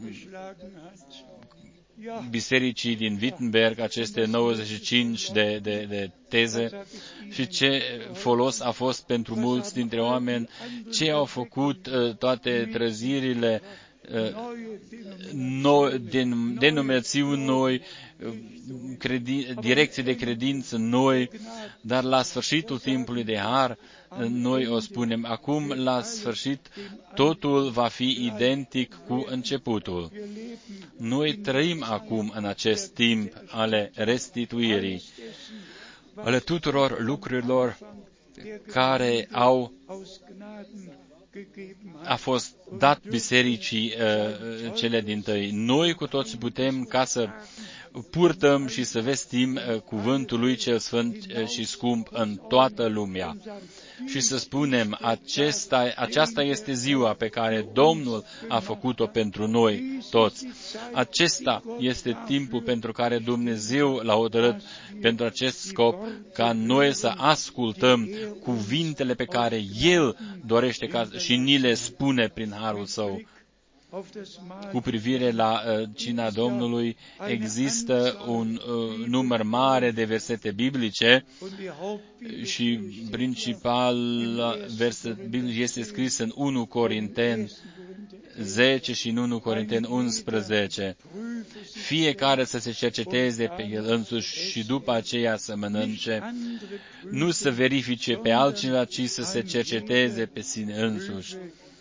bisericii din Wittenberg, aceste nouăzeci și cinci de, de, de teze, și ce folos a fost pentru mulți dintre oameni, ce au făcut uh, toate trăzirile, uh, no, den, denominațiuni noi, uh, credi, direcții de credință noi, dar la sfârșitul timpului de har, noi o spunem, acum la sfârșit totul va fi identic cu începutul. Noi trăim acum în acest timp ale restituirii, ale tuturor lucrurilor care au a fost dat bisericii uh, cele dintâi. Noi cu toți putem ca să purtăm și să vestim uh, cuvântul lui cel sfânt uh, și scump în toată lumea. Și să spunem, acesta, aceasta este ziua pe care Domnul a făcut-o pentru noi toți. Acesta este timpul pentru care Dumnezeu l-a hotărât pentru acest scop, ca noi să ascultăm cuvintele pe care El dorește ca și ni le spune prin harul Său. Cu privire la uh, cina Domnului, există un uh, număr mare de versete biblice și principal verset biblic este scris în unu Corinteni zece și în unu Corinteni unsprezece. Fiecare să se cerceteze pe el însuși și după aceea să mănânce, nu să verifice pe altcineva, ci să se cerceteze pe sine însuși.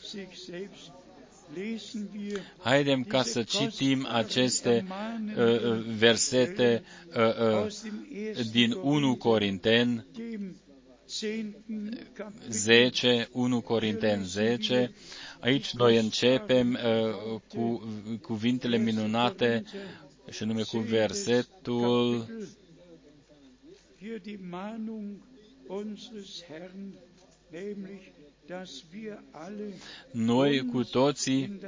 Haidem ca să citim aceste uh, versete uh, uh, din unu Corinteni zece, unu Corinteni zece. Aici noi începem uh, cu cuvintele minunate și anume cu versetul noi cu toții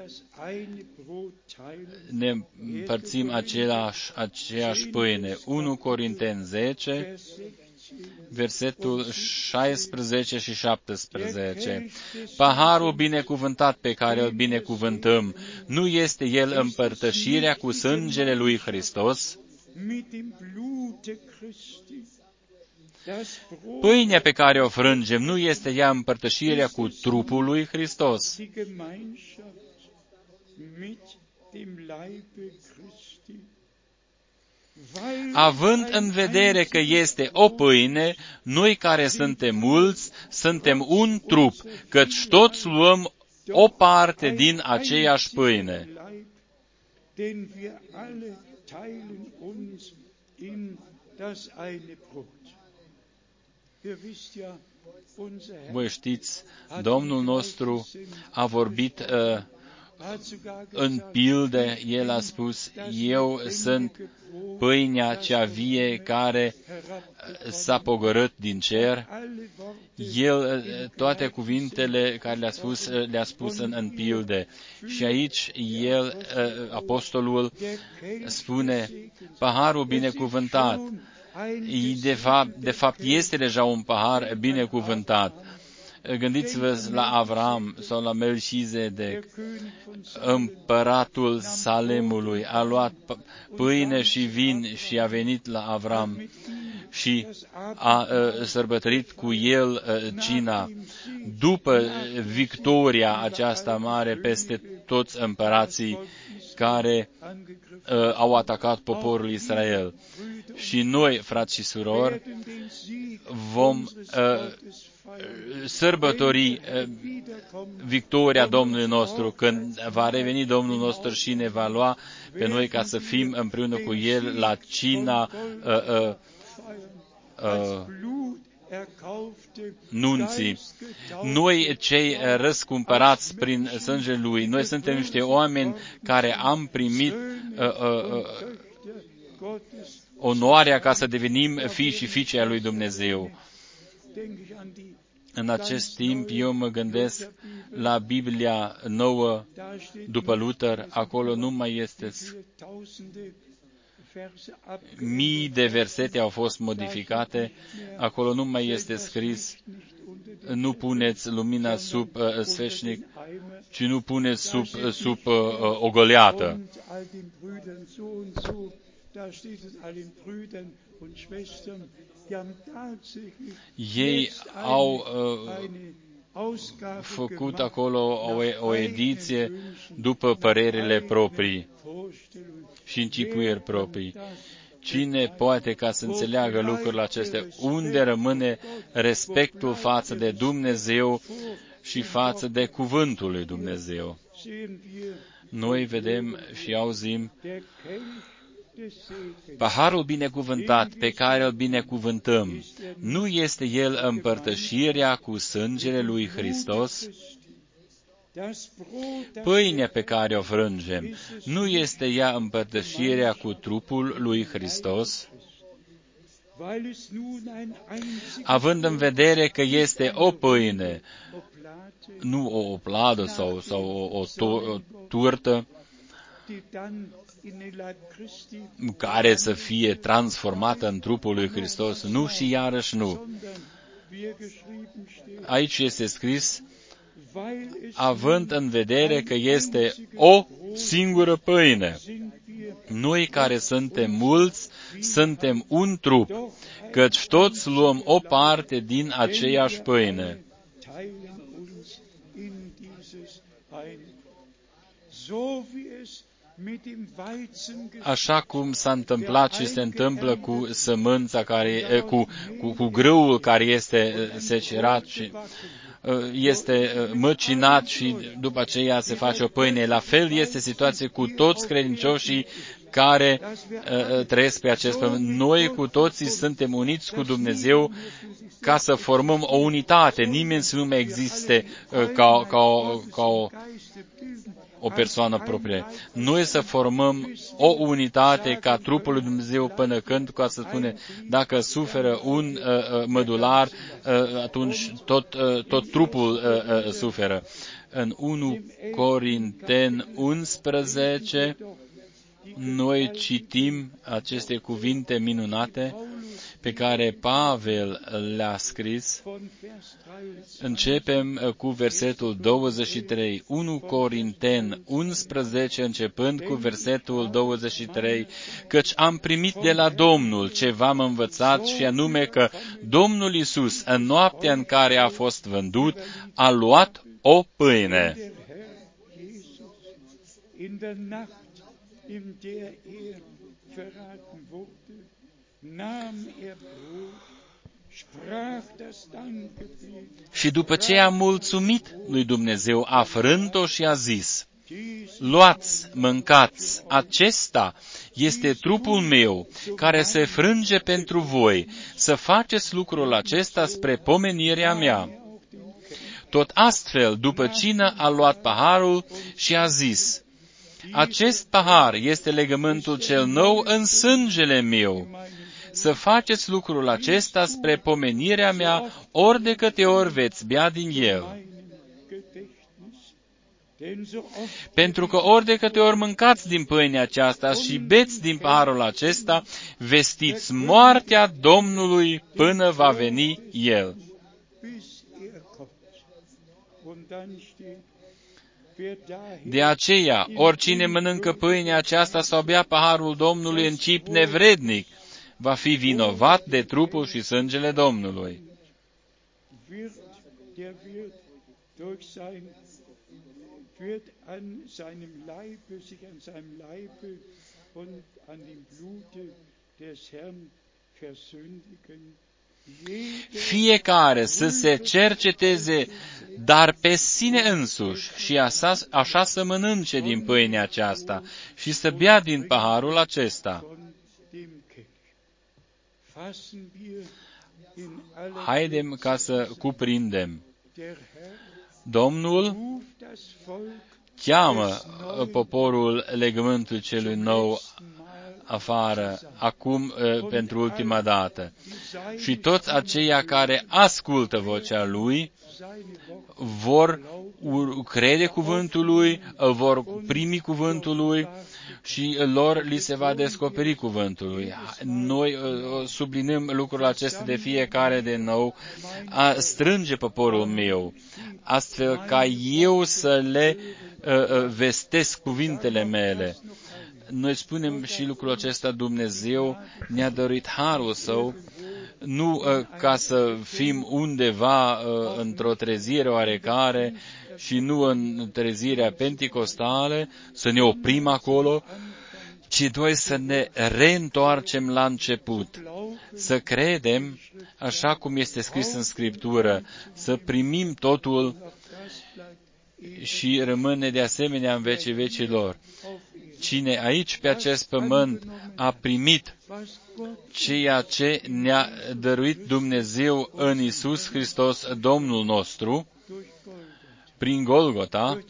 ne împărțim același, aceeași pâine. unu Corinteni zece, versetul șaisprezece și șaptesprezece. Paharul binecuvântat pe care îl binecuvântăm, nu este el împărtășirea cu sângele lui Hristos? Pâinea pe care o frângem, nu este ea împărtășirea cu trupul lui Hristos? Având în vedere că este o pâine, noi care suntem mulți, suntem un trup, căci toți luăm o parte din aceeași pâine. Voi știți, Domnul nostru a vorbit uh, în pilde, El a spus, eu sunt pâinea cea vie care s-a pogorât din cer. El, toate cuvintele care le-a spus, le-a spus în, în pilde. Și aici el, apostolul, spune, paharul binecuvântat. De fapt, de fapt, este deja un pahar binecuvântat. Gândiți-vă la Avram sau la Melchizedec, împăratul Salemului, a luat pâine și vin și a venit la Avram și a uh, sărbătorit cu el uh, cina. După victoria aceasta mare peste toți împărații care uh, au atacat poporul Israel. Și noi, frați și surori, vom uh, sărbători uh, victoria Domnului nostru când va reveni Domnul nostru și ne va lua pe noi ca să fim împreună cu El la cina uh, uh, uh, nunții. Noi, cei răscumpărați prin sângele Lui, noi suntem niște oameni care am primit uh, uh, uh, onoarea ca să devenim fii și fiice a lui Dumnezeu. În acest timp eu mă gândesc la Biblia nouă după Luther, acolo nu mai este mii de versete au fost modificate, acolo nu mai este scris nu puneți lumina sub uh, sfeșnic, ci nu puneți sub, uh, sub uh, o goleată. Ei au uh, făcut acolo o, o ediție după părerile proprii și închipuiri proprii. Cine poate ca să înțeleagă lucrurile acestea? Unde rămâne respectul față de Dumnezeu și față de cuvântul lui Dumnezeu? Noi vedem și auzim paharul binecuvântat pe care îl binecuvântăm, nu este el împărtășirea cu sângele lui Hristos? Pâinea pe care o frângem, nu este ea împărtășirea cu trupul lui Hristos? Având în vedere că este o pâine, nu o pladă sau, sau o, o, tu, o turtă, care să fie transformată în trupul lui Hristos, nu și iarăși nu. Aici este scris, având în vedere că este o singură pâine. Noi care suntem mulți, suntem un trup, căci toți luăm o parte din aceeași pâine. Așa cum s-a întâmplat și se întâmplă cu sămânța care, cu, cu, cu grâul care este secerat și este măcinat și după aceea se face o pâine. La fel este situația cu toți credincioșii care uh, trăiesc pe acest pământ. Noi cu toții suntem uniți cu Dumnezeu ca să formăm o unitate. Nimeni să nu mai existe uh, ca, ca, o, ca o, o persoană proprie. Noi să formăm o unitate ca trupul lui Dumnezeu până când, ca să spune, dacă suferă un uh, mădular, uh, atunci tot, uh, tot trupul uh, uh, suferă. În unu Corinteni unsprezece, noi citim aceste cuvinte minunate pe care Pavel le-a scris. Începem cu versetul douăzeci și trei, unu Corinteni unsprezece, începând cu versetul douăzeci și trei, căci am primit de la Domnul ce v-am învățat, și anume că Domnul Iisus, în noaptea în care a fost vândut, a luat o pâine. In der er verraten wurde, nahm er Brot, sprach das Dankgebet. Și după ce a mulțumit lui Dumnezeu, a frânt-o și a zis, luați, mâncați, acesta este trupul meu, care se frânge pentru voi, să faceți lucrul acesta spre pomenirea mea. Tot astfel, după cină, a luat paharul și a zis, acest pahar este legământul cel nou în sângele meu. Să faceți lucrul acesta spre pomenirea mea, ori de câte ori veți bea din el. Pentru că ori de câte ori mâncați din pâinea aceasta și beți din paharul acesta, vestiți moartea Domnului până va veni El. De aceea, oricine mănâncă pâinea aceasta sau bea paharul Domnului în chip nevrednic, va fi vinovat de trupul și sângele Domnului. Fiecare să se cerceteze, dar pe sine însuși, și așa, așa să mănânce din pâinea aceasta și să bea din paharul acesta. Haidem ca să cuprindem. Domnul cheamă poporul legământul celui nou afară, acum pentru ultima dată. Și toți aceia care ascultă vocea Lui vor crede cuvântul Lui, vor primi cuvântul Lui și lor li se va descoperi cuvântul Lui. Noi sublinăm lucrul acesta de fiecare de nou, a strânge poporul meu, astfel ca eu să le vestesc cuvintele mele. Noi spunem și lucrul acesta, Dumnezeu ne-a dăruit harul Său, nu uh, ca să fim undeva uh, într-o trezire oarecare și nu în trezirea penticostală, să ne oprim acolo, ci noi să ne reîntoarcem la început, să credem, așa cum este scris în Scriptură, să primim totul și rămâne de asemenea în vecii vecilor. Cine aici pe acest pământ a primit ceea ce ne-a dăruit Dumnezeu în Iisus Hristos, Domnul nostru, prin Golgota,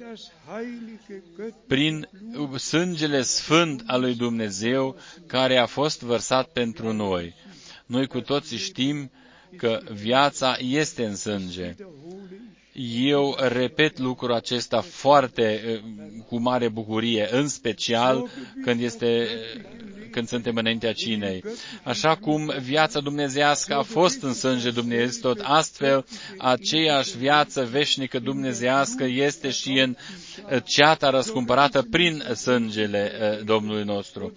prin sângele sfânt al lui Dumnezeu care a fost vărsat pentru noi. Noi cu toții știm că viața este în sânge. Eu repet lucrul acesta foarte cu mare bucurie, în special când este când suntem înaintea cinei. Așa cum viața dumnezeiască a fost în sânge dumnezeiesc, tot astfel aceeași viață veșnică dumnezeiască este și în ceata răscumpărată prin sângele Domnului nostru.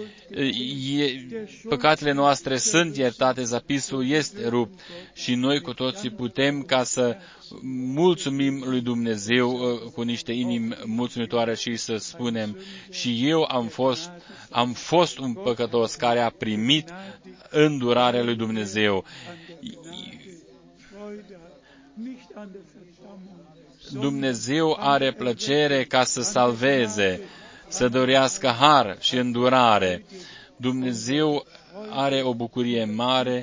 Păcatele noastre sunt iertate, zapisul este rupt și noi cu toții putem ca să mulțumim lui Dumnezeu cu niște inimi mulțumitoare și să spunem: și eu am fost, am fost un păcătos care a primit îndurarea lui Dumnezeu. Dumnezeu are plăcere ca să salveze, să dorească har și îndurare. Dumnezeu are o bucurie mare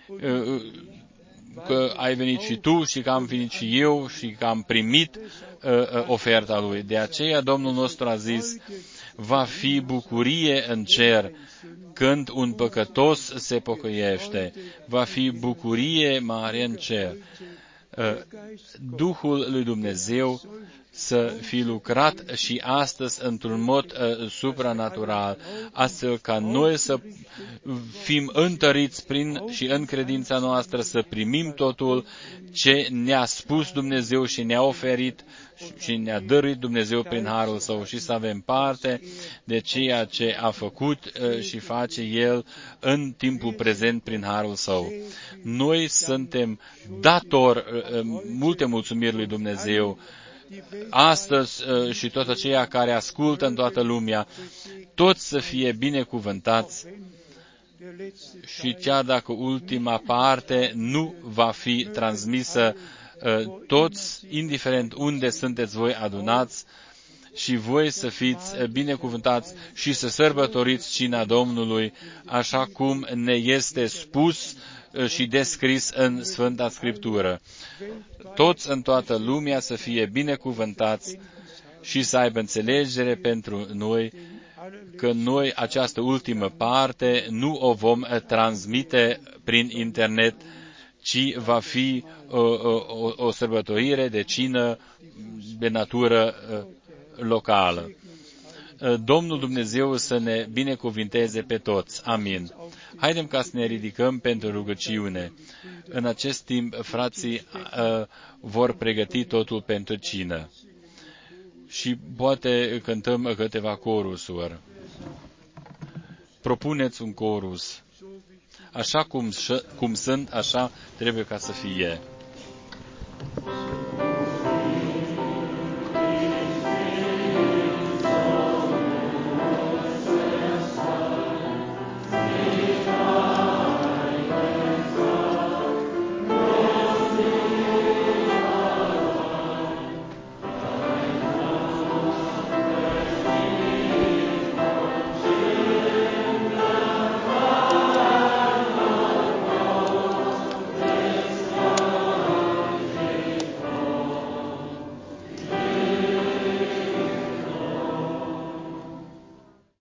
că ai venit și tu și că am venit și eu și că am primit uh, oferta Lui. De aceea Domnul nostru a zis: va fi bucurie în cer când un păcătos se pocăiește. Va fi bucurie mare în cer. Uh, Duhul lui Dumnezeu să fi lucrat și astăzi într-un mod uh, supranatural, astfel ca noi să fim întăriți prin și în credința noastră, să primim totul ce ne-a spus Dumnezeu și ne-a oferit și ne-a dăruit Dumnezeu prin harul Său și să avem parte de ceea ce a făcut uh, și face El în timpul prezent prin harul Său. Noi suntem datori uh, multe mulțumiri lui Dumnezeu astăzi și toți aceia care ascultă în toată lumea, toți să fie binecuvântați și chiar dacă ultima parte nu va fi transmisă, toți, indiferent unde sunteți voi adunați, și voi să fiți binecuvântați și să sărbătoriți cina Domnului, așa cum ne este spus și descris în Sfânta Scriptură. Toți în toată lumea să fie binecuvântați și să aibă înțelegere pentru noi că noi această ultimă parte nu o vom transmite prin internet, ci va fi o, o, o sărbătorire de cină de natură locală. Domnul Dumnezeu să ne binecuvinteze pe toți. Amin. Haidem ca să ne ridicăm pentru rugăciune. În acest timp, frații uh, vor pregăti totul pentru cină. Și poate cântăm câteva corusuri. Propuneți un corus. Așa cum, cum sunt, așa trebuie ca să fie.